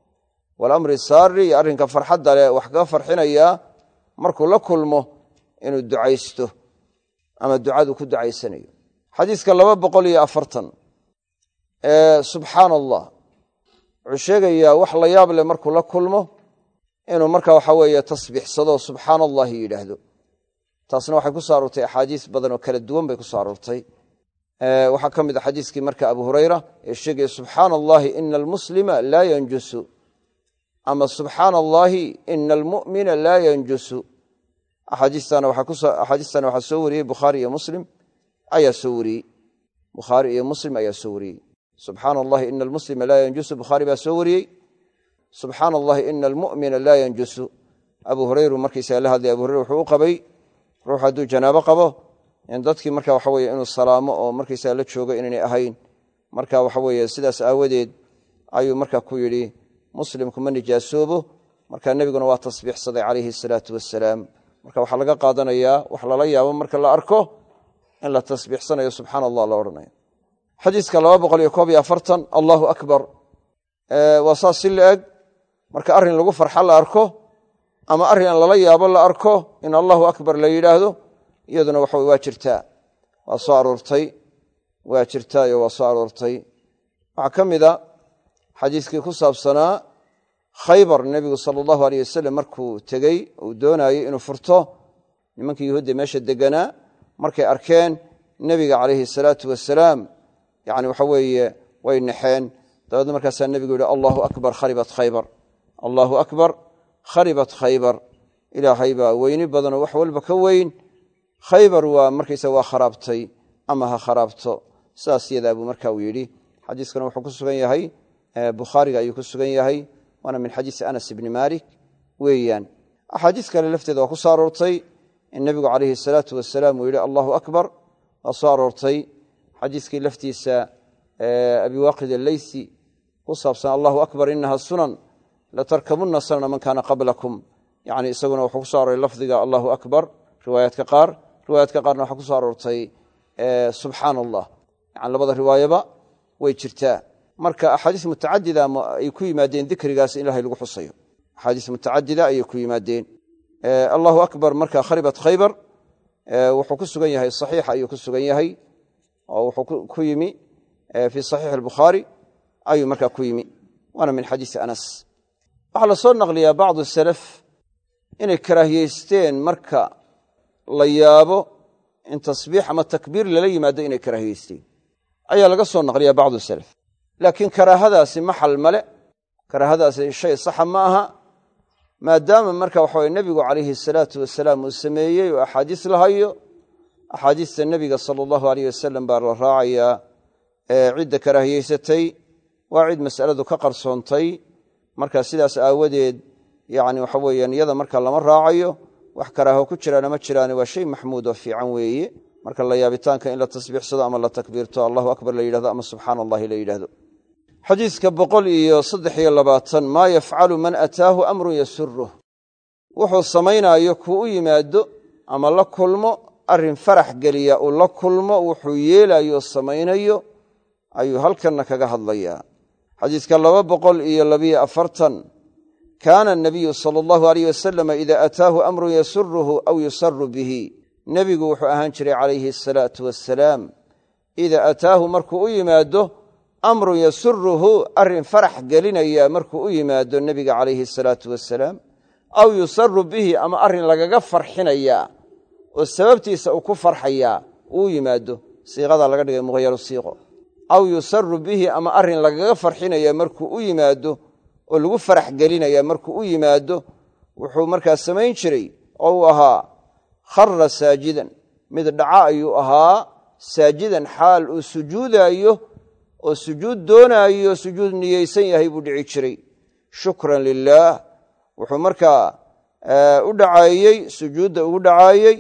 wal amri saari arinka farxadda leh wax ka farxinaya markuu la kulmo inuu ducaysto ama ducadu ku ducaysanayo xadiiska laba boqol iyo afartan ee subhanallah wuxuu sheegayaa wax la yaab leh markuu la kulmo inuu marka waxa weeye tasbiixsado subhanallahi yiraahdo taasna waxay ku saartay ahadiis badan oo kala duwan bay ku saartay ee waxa kamid ah xadiiskii marka Abu Hurayra ee sheegay subhanallahi innal muslima la yanjusu ama subxaana allahi ina almu'mina laa yanjusu axaadiistana waxaa soo wariyey bukhaari iyo muslim ayaa soo wariyey bukhaari iyo muslim ayaa soo wariyey subxaana allahi ina almuslima laa yanjusu bukhaari baa soo wariyey subxaana allahi ina almu'mina laa yanjusu abu hurayru markiisaga la hadlay abu hurayra wuxuu u qabay ruux hadduu janaabo qabo in dadkii marka waxa weye inuu salaamo oo markaysaga la joogo inaynay ahayn marka waxa weeye sidaas aawadeed ayuu marka ku yidhi muslimku ma nijaasoobo marka nebiguna waa tasbiixsaday calayhi asalaatu wassalaam marka waxaa laga qaadanayaa wax lala yaabo marka la arko in la tasbiixsanayo subxaana allah la odhanayo xadiiska laba boqol iyo koob iyo afartan allahu akbar waa saas si la eg marka arrin lagu farxa la arko ama arrin aan lala yaabo la arko in allahu akbar la yidhaahdo iyaduna waxa waa jirtaa waa soo aroortay waa jirtaayo waa soo aroortay waxaa ka mida xadiiskii ku saabsanaa khaybar nebigu sala allahu aleyh wasalam markuu tegey uu doonayey inuu furto nimankii yuhuudda meesha deganaa markay arkeen nebiga calayhi salaatu wasalaam yani waxa weeye way naxeen dabeedna markaasaa nebigu yidhi allahu akbar kharibat khaybar allahu akbar kharibat khaybar ilaahay baa weyni badanoo wax walba ka weyn khaybar waa markaysa waa kharaabtay ama ha kharaabto saas yadaa buu marka uu yidhi xadiiskana wuxuu ku sugan yahay bukhaariga ayuu ku sugan yahay waana min xadiisi anas ibni malik weeyaan axaadiis kale lafteeda waa ku soo aroortay in nebigu calayhi salaatu wasalaam uu yidhi allahu akbar waa soo aroortay xadiiskii laftiisa abi waaqid alleysi ku saabsan allahu akbar inaha sunan latarkabunna sanana man kaana qablakum yani isaguna wuxuu ku so arooray lafdiga allahu akbar riwaayaadka qaar riwaayaadka qaarna waxaa ku so aroortay subxaana allah yani labada riwaayaba way jirtaa marka axaadiis mutacadida ay ku yimaadeen dikrigaas in ilahay lagu xusayo axaadiis mutacadida ayay ku yimaadeen allahu akbar marka kharibat khaybar wuxuu ku sugan yahay saxiix ayuu ku sugan yahay oo wuxuu ku yimi fii saxiix albukhaari ayuu markaa ku yimi waana min xadiisi anas waxaa la soo naqliyaa bacdu salaf inay karaahiyeysteen marka la yaabo in tasbiix ama takbiir lala yimaado inay karaahiyeysteen ayaa laga soo naqliyaa bacdu salaf laakiin karaahadaasi maxal male karaahadaasi shay saxa ma aha maadaama marka waxa weye nebigu calayhi salaatu wasalaam uu sameeyey oo axaadiis la hayo axaadiista nebiga sala allahu aleyh wasalam baa la raacayaa ee cidda karaahiyeysatay waa cid mas'aladu ka qarsoontay marka sidaas aawadeed yani waxa weeyaan iyada marka lama raacayo wax karaaho ku jiraana ma jiraane waa shay maxmuud oo fiican weeye marka la yaabitaanka in la tasbiixsado ama la takbiirto allahu akbar la yidhahdo ama subxaana allahi la yidhahdo xadiiska boqol iyo saddex iyo labaatan maa yafcalu man ataahu amrun yasuruh wuxuu samaynaayo kuu u yimaado ama la kulmo arrin farax geliya uu la kulmo wuxuu yeelayo samaynayo ayuu halkanna kaga hadlayaa xadiiska laba boqol iyo labiyo afartan kaana anabiyu sala allahu aleyh wasalama ida ataahu amrun yasuruhu aw yusaru bihi nebigu wuxuu ahaan jiray calayhi asalaatu wassalaam idaa ataahu markuu u yimaado amrun yasuruhu arrin farax gelinaya markuu u yimaado nebiga calayhi asalaatu wassalaam aw yusaru bihi ama arrin lagaga farxinayaa oo sababtiisa uu ku farxayaa uu yimaado siiqadaa laga dhigay mughyaru siiqo aw yusaru bihi ama arrin lagaga farxinaya markuu u yimaado oo lagu farax gelinaya markuu u yimaado wuxuu markaa samayn jiray oo uu ahaa khara saajidan mid dhaca ayuu ahaa saajidan xaal uu sujuudaayo oo sujuud doonaayo sujuud niyeysan yahay buu dhici jiray shukran lilaah wuxuu markaa u dhacaayey sujuudda ugu dhacaayey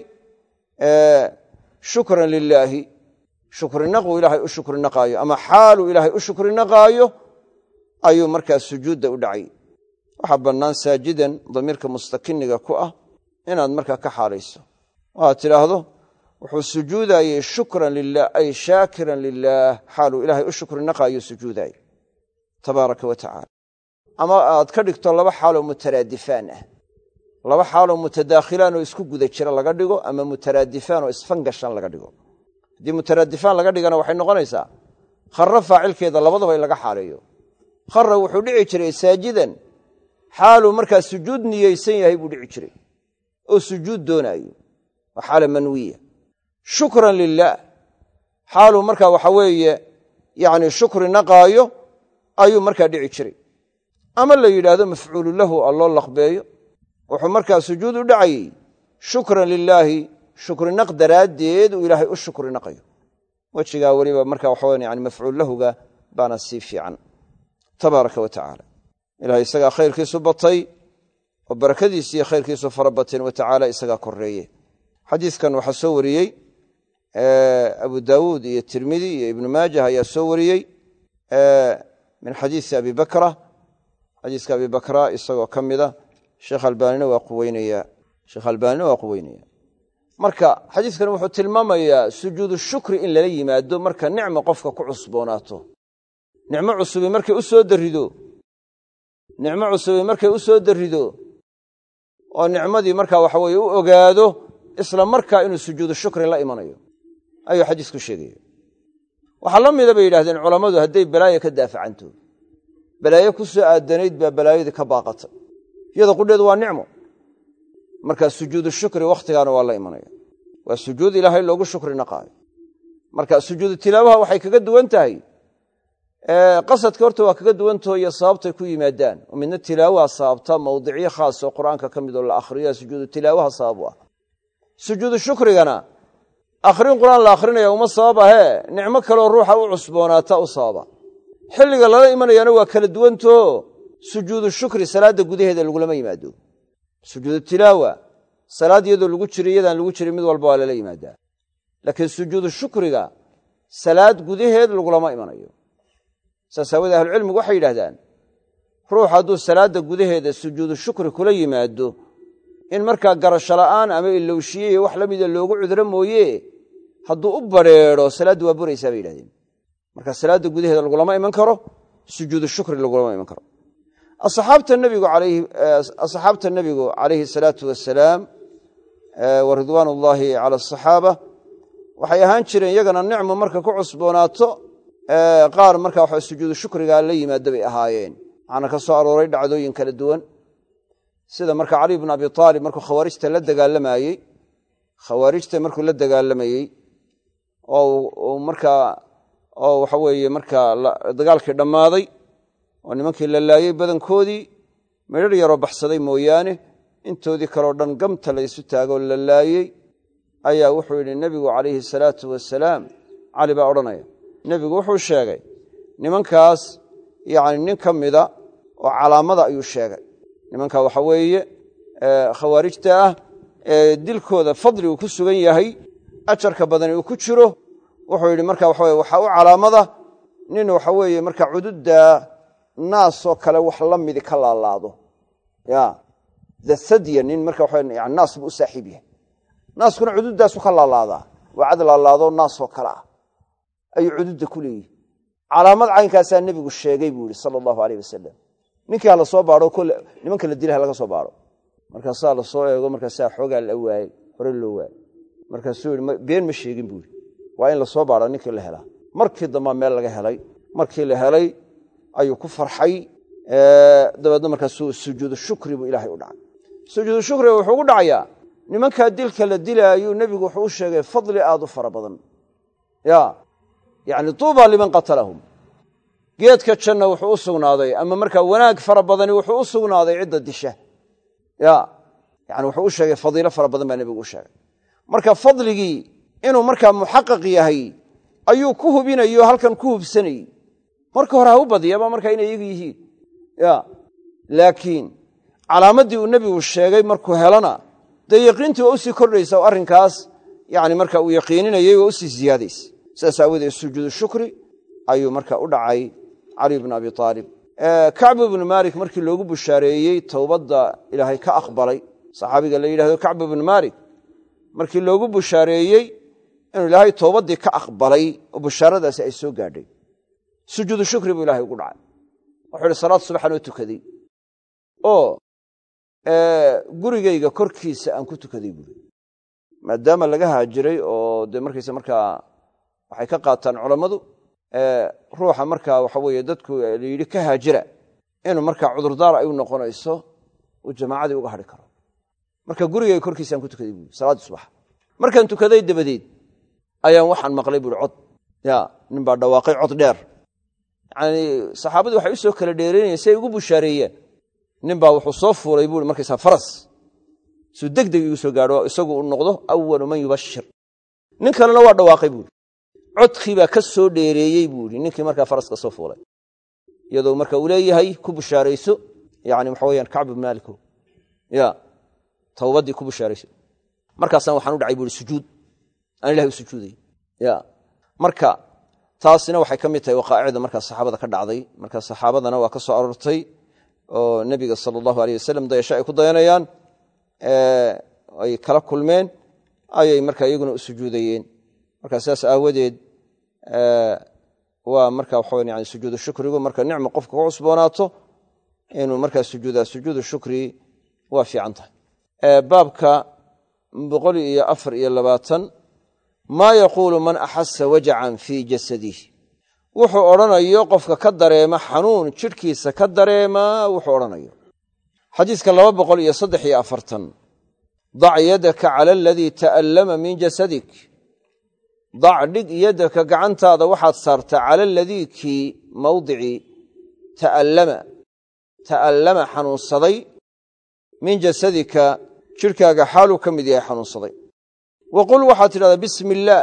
shukran lilaahi shukrinaquu ilaahay u shukrinaqaayo ama xaaluu ilaahay u shukrinaqaayo ayuu markaa sujuudda u dhacay waxaa bannaan saajidan damiirka mustakiniga ku ah inaad markaa ka xaalayso waxaad tidhaahdo wuxuu sujuudaayey shukran lilah ay shaakiran lilaah xaaluu ilaahay u shukrinaqaayo sujuudaay tabaaraka wa tacaala ama aad ka dhigto laba xaaloo mutaraadifaan ah laba xaaloo mutadaakhilaan oo isku guda jira laga dhigo ama mutaraadifaan oo isfangashan laga dhigo haddii mutaraadifaan laga dhigana waxay noqonaysaa khara faacilkeeda labadaba in laga xaaleeyo khara wuxuu dhici jiray saajidan xaaluu markaa sujuud niyeysan yahay buu dhici jiray oo sujuud doonaayo waa xaala manwiya shukran lilaah xaaluu markaa waxa weeye yani shukri naqaayo ayuu markaa dhici jiray ama la yidhaahdo mafcuulu lahu alloo laqbeeyo wuxuu markaa sujuud u dhacayey shukran lilaahi shukrinaq daraaddeed uu ilaahay u shukri naqayo wejigaa weliba markaa waxa weyan yani mafcuul lahuga baana sii fiican tabaaraka wa tacaala ilahay isagaa khayrkiisu batay oo barakadiisi iyo khayrkiisu fara bateen wa tacaala isagaa koreeye xadiiskan waxaa soo wariyey abu daawuud iyo tirmidi iyo ibnu maajah ayaa soo wariyey min xadiisi abi bakra xadiiska abi bakra isagoo ka mida sheekh albaanina waa quweynaya sheekh albaanina waa quweynaya marka xadiiskan wuxuu tilmaamayaa sujuudu shukri in lala yimaado marka nicmo qofka ku cusboonaato nicmo cusubi markay u soo darido nicmo cusubi markay u soo darido oo nicmadii markaa waxa weeye u ogaado isla markaa inuu sujuudu shukri la imanayo ayuu xadiisku sheegaya waxaa la mida bay yidhahdeen culammadu hadday balaayo ka daafacanto balaayo ku soo aadanayd baa balaayadii ka baaqatay iyada qudheedu waa nicmo markaa sujuudu shukri wakhtigaana waa la imanaya waa sujuud ilaahay loogu shukri naqaayo marka sujuudu tilaabaha waxay kaga duwan tahay qasadka horta waa kaga duwantaho iyo sababtay ku yimaadaan oo midna tilaawaha sababta mawdicyo khaas oo qur'aanka ka mid oo la akhriyo sujuudu tilaawaha sabab u ah sujuudu shukrigana akhrin qur'aan la akhrinaya uma sabab ahee nicmo kaleoo ruuxa u cusboonaata u sababa xilliga lala imanayana waa kala duwantaho sujuudu shukri salaadda gudaheeda lagulama yimaado sujuudu tilaawa salaad iyadoo lagu jiro iyadaan lagu jirin mid walba waa lala yimaadaa laakiin sujuudu shukriga salaad gudaheed lagulama imanayo saas aawadee ahlucilmigu waxay yidhahdaan ruux hadduu salaadda gudaheeda sujuudu shukri kula yimaado in markaa garasho la'aan ama ilowshiye iyo wax la mida loogu cudro mooye hadduu u badrheedho salaaddu waa buraysaa bay yidhahdeen marka salaadda gudaheeda lagulama iman karo sujuudu shukri lagulama iman karo asxaabta nabigu alayhi asxaabta nabigu calayhi salaatu wasalaam wa ridwaan ullaahi cala asaxaaba waxay ahaan jireen iyagana nicmo marka ku cusboonaato qaar markaa waxa sujuudu shukrigaa la yimaado bay ahaayeen waxaana ka soo arooray dhacdooyin kala duwan sida marka cali bn abi aalib markuu khawaarijta la dagaalamayey khawaarijta markuu la dagaalamayey oo markaa oo waxa weeye markaa dagaalkii dhammaaday oo nimankii la laayey badankoodii midhar yaroo baxsaday mooyaane intoodii kaleo dhan gamta la isu taagoo la laayey ayaa wuxuu yidhi nebigu calayhi salaatu wasalaam cali baa odhanaya nebigu wuxuu sheegay nimankaas yacni nin ka mida oo calaamada ayuu sheegay nimanka waxa weeye khawaarijta ah ee dilkooda fadli uu ku sugan yahay ajarka badani uu ku jiro wuxuu yidhi marka waxa weye waxaa u calaamada nin waxa weeye marka cududda naasoo kale wax la midi ka laalaado ya dasadya nin marka waxa yani naas buu u saaxiib yahay naaskuna cududdaasu ka laalaadaa waa cad laalaado naasoo kale ah ayuu cududda ku leeyihi calaamad caynkaasaa nebigu sheegay buu yidhi sala allahu aleyh wasalam ninkii ha la soo baadho kole nimanka la dilay ha laga soo baadho markaasaa la soo eego markaasaa xoogaa la waayey hore loo waayey markaasuu yidhi been ma sheegin buu yidhi waa in la soo baadho ninkii la helaa markii dambaa meel laga helay markii la helay ayuu ku farxay dabeedna markaasuu sujuudu shukri buu ilaahay u dhacay sujuudu shukriga wuxuu ugu dhacayaa nimankaa dilka la dilaayuu nebigu wuxuu u sheegay fadli aad u fara badan ya yacni tuuba liman qatalahum geedka janna wuxuu u sugnaaday ama markaa wanaag fara badani wuxuu u sugnaaday cidda disha ya yani wuxuu u sheegay fadiilo fara badan baa nebigu u sheegay marka fadligii inuu markaa muxaqaq yahay ayuu ku hubinayo halkan ku hubsanayey marka hore ha u badiyaba markaa inay iyagu yihiin ya laakiin calaamaddii uu nebigu sheegay markuu helana dee yaqiintii waa usii kordhaysa oo arrinkaas yani marka uu yaqiininayay waa usii ziyaadaysa sidaas aawadeed sujuudu shukri ayuu marka u dhacay cali bn abi aalib kacbu ibnu maalik markii loogu bushaareeyey towbadda ilaahay ka aqbalay saxaabiga la yidhahdo kacbu ibnu maalik markii loogu bushaareeyey inuu ilaahay towbaddii ka aqbalay oo bushaaradaasi ay soo gaadhay sujuudu shukri buu ilahay ugu dhacay wuxuu ihi salaad subaxan oo tukaday oo gurigayga korkiisa aan ku tukaday buuri maadaama laga haajiray oo dee markaysa markaa waxay ka qaataan culammadu ruuxa markaa waxa weeye dadku layidhi ka haajira inuu markaa cudurdaar ay u noqonayso uu jamaacadii uga hadhi karo marka gurigayga korkiisa aan ku tukaday buuri salaaddii subax markaan tukaday dabadeed ayaan waxaan maqlay buuri cod ya nin baa dhawaaqay cod dheer yani saxaabadu waxay u soo kala dheereynayeen si ay ugu bushaareeyeen nin baa wuxuu soo fuulay buu markaysaa faras suu degdeg igu soo gaadho isagu uu noqdo awalu man yubashir nin kalena waa dhawaaqay buuri codkii baa ka soo dheereeyey buuri ninkii markaa faraska soo fuulay iyadoo marka uu leeyahay ku bushaarayso yani waxa weeyaan kacb ibn malik ya tawbadii ku bushaarayso markaasaan waxaan u dhacay buuri sujuud aan ilaahay u sujuuday ya marka taasina waxay ka mid tahay waqaa'icda markaa saxaabada ka dhacday marka saxaabadana waa ka soo aroortay oo nabiga sallallahu alayhi wasallam dayasho ay ku dayanayaan ee ay kala kulmeen ayay markaa iyaguna u sujuudayeen marka saas aawadeed ee waa markaa waxa weeyaan yani sujuudu shukrigu marka nicmo qofka ku cusboonaato inuu markaa sujuudaa sujuudu shukri waa fiican tahay ee baabka boqol iyo afar iyo labaatan maa yaquulu man axasa wajacan fii jasadihi wuxuu odhanayo qofka ka dareema xanuun jidhkiisa ka dareema wuxuu odhanayo xadiiska laba boqol iyo saddex iyo afartan dac yadaka cala aladii ta'allama min jasadik dac dhig yadaka gacantaada waxaad saartaa cala aladii kii mawdicii ta'allama ta'allama xanuunsaday min jasadika jidhkaaga xaaluu ka mid yahay xanuunsaday waqul waxaad tidhahdaa bismi illaah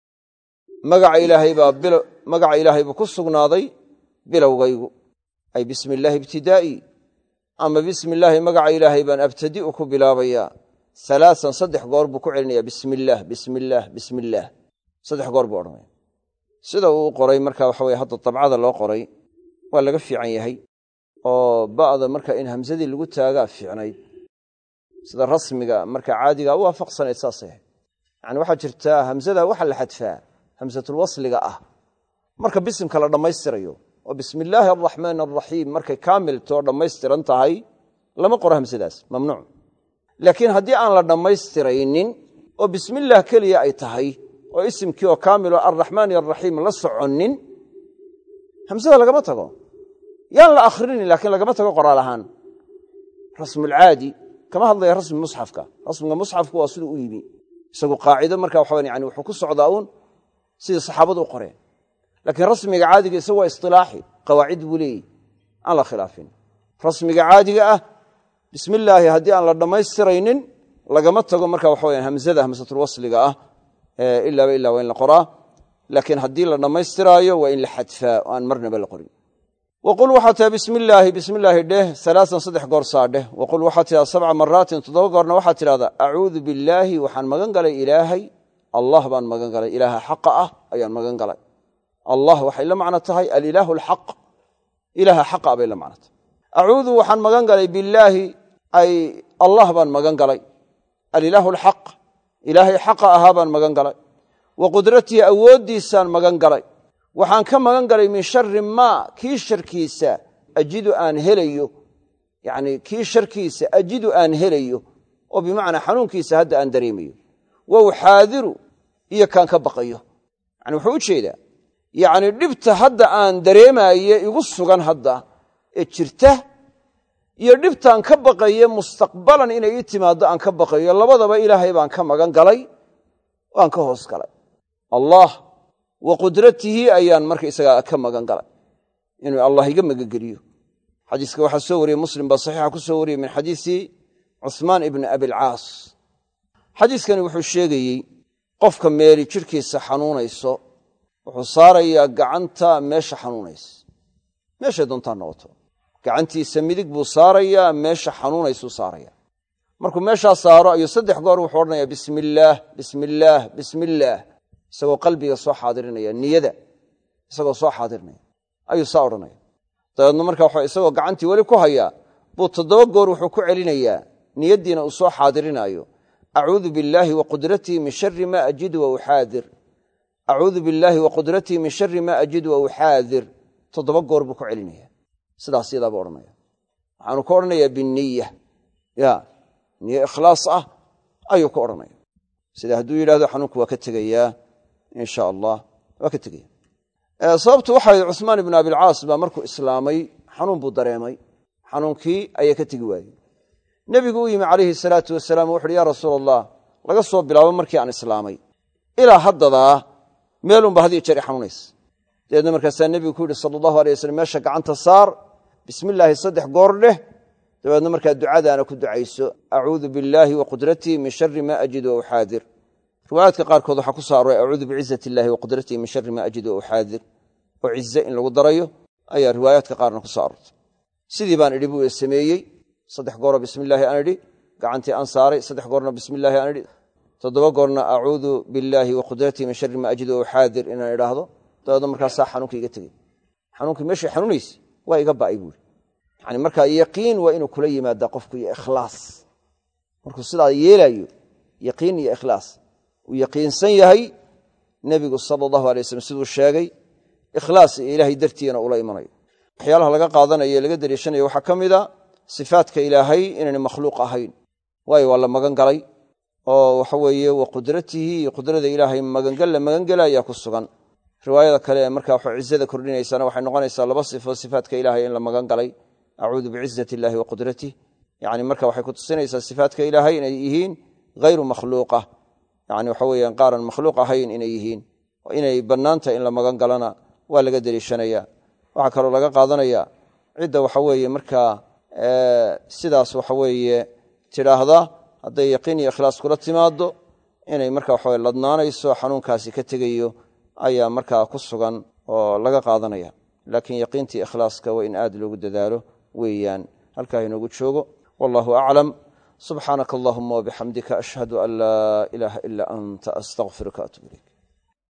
magaca ilaahay baa magaca ilaahay buu ku sugnaaday bilowgaygu ay bismi illaahi ibtidaa'i ama bismi illaahi magaca ilaahay baan abtadi'u ku bilaabayaa alaasan saddex goor buu ku celinayaa bismi illaah bismi illaah bismi illaah saddex goor buu odhanaya sida uu qoray marka waxa weye hadda dabcada loo qoray waa laga fiican yahay oo ba'da marka in hamsadii lagu taagaa fiicnayd sida rasmiga marka caadiga u waafaqsanayd saasay yani waxaa jirtaa hamsada waxa la xadfaa hamsatul wasliga ah marka bisimka la dhammaystirayo oo bismi illaahi araxmaan araxiim markay kaamiltoo dhammaystiran tahay lama qoro hamsadaas mamnuuc laakiin haddii aan la dhammaystiraynin oo bismi illaah keliya ay tahay oo isimkii oo kaamilo arraxmaan araxiim la soconnin hamsada lagama tago yaan la akhrinin laakiin lagama tago qoraal ahaan rasmulcaadi kama hadlaya rasmi musxafka rasmiga musxafku waa siduu u yimi isagu qaacido marka waxa yani wuxuu ku socdaa uun sidii saxaabadu u qoreen laakiin rasmiga caadiga isagu waa istilaaxi qawaacid buu leeyahy aan la khilaafin rasmiga caadiga ah bismi illaahi haddii aan la dhammaystiraynin lagama tago marka waxa weyaan hamzada hamsatulwasliga ah ilaaba ilaa waa in la qoraa laakiin haddii la dhammaystiraayo waa in la xadfaa oo aan marnaba la qorin waqul waxaa tiha bismi illaahi bismi illaahi dheh alaasan saddex goor saa dheh waqul waxaa tidhahda sabca maraatin toddoba goorna waxaa tidhahdaa acuudu billaahi waxaan magan galay ilaahay allah baan magan galay ilaaha xaqa ah ayaan magan galay allah waxay la macno tahay alilaahu alxaq ilaaha xaqa bay la macno tahay acuudu waxaan magan galay billaahi ay allah baan magan galay alilaahu alxaq ilaahay xaqa ahaa baan magan galay wa qudratihi awooddiisaan magan galay waxaan ka magan galay min shari maa kii sharkiisa ajidu aan helayo yani kii sharkiisa ajidu aan helayo oo bimacnaa xanuunkiisa hadda aan dareemayo wa uxaadiru iyo kaan ka baqayo yani wuxuu u jeedaa yani dhibta hadda aan dareemaye igu sugan hadda ee jirta iyo dhibtaan ka baqaye mustaqbalan inay ii timaaddo aan ka baqayo labadaba ilaahay baan ka magan galay waan ka hoos galay allah wa qudratihi ayaan marka isagaa ka magan galay inuu allah iga magangeliyo xadiiska waxaa soo wariyey muslim baa saxiixa ku soo wariyey min xadiisi cuhmaan ibni abilcaas xadiiskani wuxuu sheegayey qofka meeli jidhkiisa xanuunayso wuxuu saarayaa gacanta meesha xanuunaysa meeshay doontaa noqoto gacantiisa midig buu saarayaa meesha xanuunaysuu saaraya markuu meeshaa saaro ayuu saddex goor wuxuu odhanayaa bismi illaah bismi illaah bismi illaah isagoo qalbiga soo xaadirinaya niyada isagoo soo xaadirinaya ayuu saa odhanaya dabeedna marka waxa isagoo gacantii weli ku hayaa buu toddoba goor wuxuu ku celinayaa niyaddiina uu soo xaadirinayo acuudu billaahi wa qudratii min shari maa ajidu wa uxaadir acuudu billaahi wa qudratii min shari maa ajidu wa uxaadir toddoba goor buu ku celinaya sidaas yadaabuu odhanaya waxaanu ka odhanayaa biniya ya niyo ikhlaas ah ayuu ku odhanaya sida hadduu yidhahdo xanuunku waa ka tegayaa in sha allah waa ka tegaya sababtu waxay cuhmaan ibnu abilcaas baa markuu islaamay xanuun buu dareemay xanuunkii ayaa ka tegi waayey nebigu u yimi calayhi salaatu wasalaam wuxu uhi ya rasuul allah laga soo bilaabo markii aan islaamay ilaa haddadaa meelunba had iyo jeer i xanuunaysa deedna markaasaa nebigu ku yidhi sala allahu alay wasalam meesha gacanta saar bismi illaahi saddex goor dheh dabeedna markaa ducadaana ku ducayso acuudu billaahi wa qudratii min shari ma ajidu wa uxaadir riwaayaadka qaarkood waxaa ku soo arooray acuudu bicizati illaahi wa qudratii min shari ma ajidu wa uxaadir oo cize in lagu darayo ayaa riwaayaadka qaarna ku soo aroortay sidii baan idhi buu sameeyey saddex gooroo bismi illaahi aan idhi gacantii aan saaray saddex goorna bismi illaahi aan idhi toddoba goorna acuudu billaahi wa qudratii min shari ma ajidu wa uxaadir inaan idhaahdo dabeedna markaasaa xanuunka iga tegey xanuunkii meeshii xanuunaysa waa iga ba'ay buuri yani markaa yaqiin waa inuu kula yimaadaa qofku iyo ikhlaas markuu sidaa yeelaayo yaqiin iyo ikhlaas uu yaqiinsan yahay nebigu sala allahu alay wasalam siduu sheegay ikhlaas iyo ilaahay dartiina ula imanayo waxyaalaha laga qaadanayo ee laga dariishanayo waxaa ka mid a sifaadka ilaahay inaynay makhluuq ahayn waayo waa la magan galay oo waxa weeye wa qudratihi iyo qudrada ilaahay magangal la magangela ayaa ku sugan riwaayada kale ee markaa wax cizada kordhinaysana waxay noqonaysaa laba sifo sifaadka ilaahay in la magan galay acuudu bicizati illaahi wa qudratih yani marka waxay ku tusinaysaa sifaadka ilaahay inay yihiin hayru makhluuqa yani waxa weeyaan qaaran makhluuq ahayn inay yihiin inay bannaanta in la magan galana waa laga deliishanaya waxaa kaloo laga qaadanaya cidda waxa weeye markaa sidaas waxa weeye tidhaahda hadday yaqiin iyo ikhlaas kula timaado inay marka waxa weye ladnaanayso xanuunkaasi ka tegayo ayaa markaa ku sugan oo laga qaadanaya laakiin yaqiintii ikhlaaska waa in aad loogu dadaalo weeyaan halkaa inoogu joogo wallahu aclam subxaanaka allahuma wabixamdika ashhadu an laa ilaaha ilaa anta astaqfiruka atub ilayk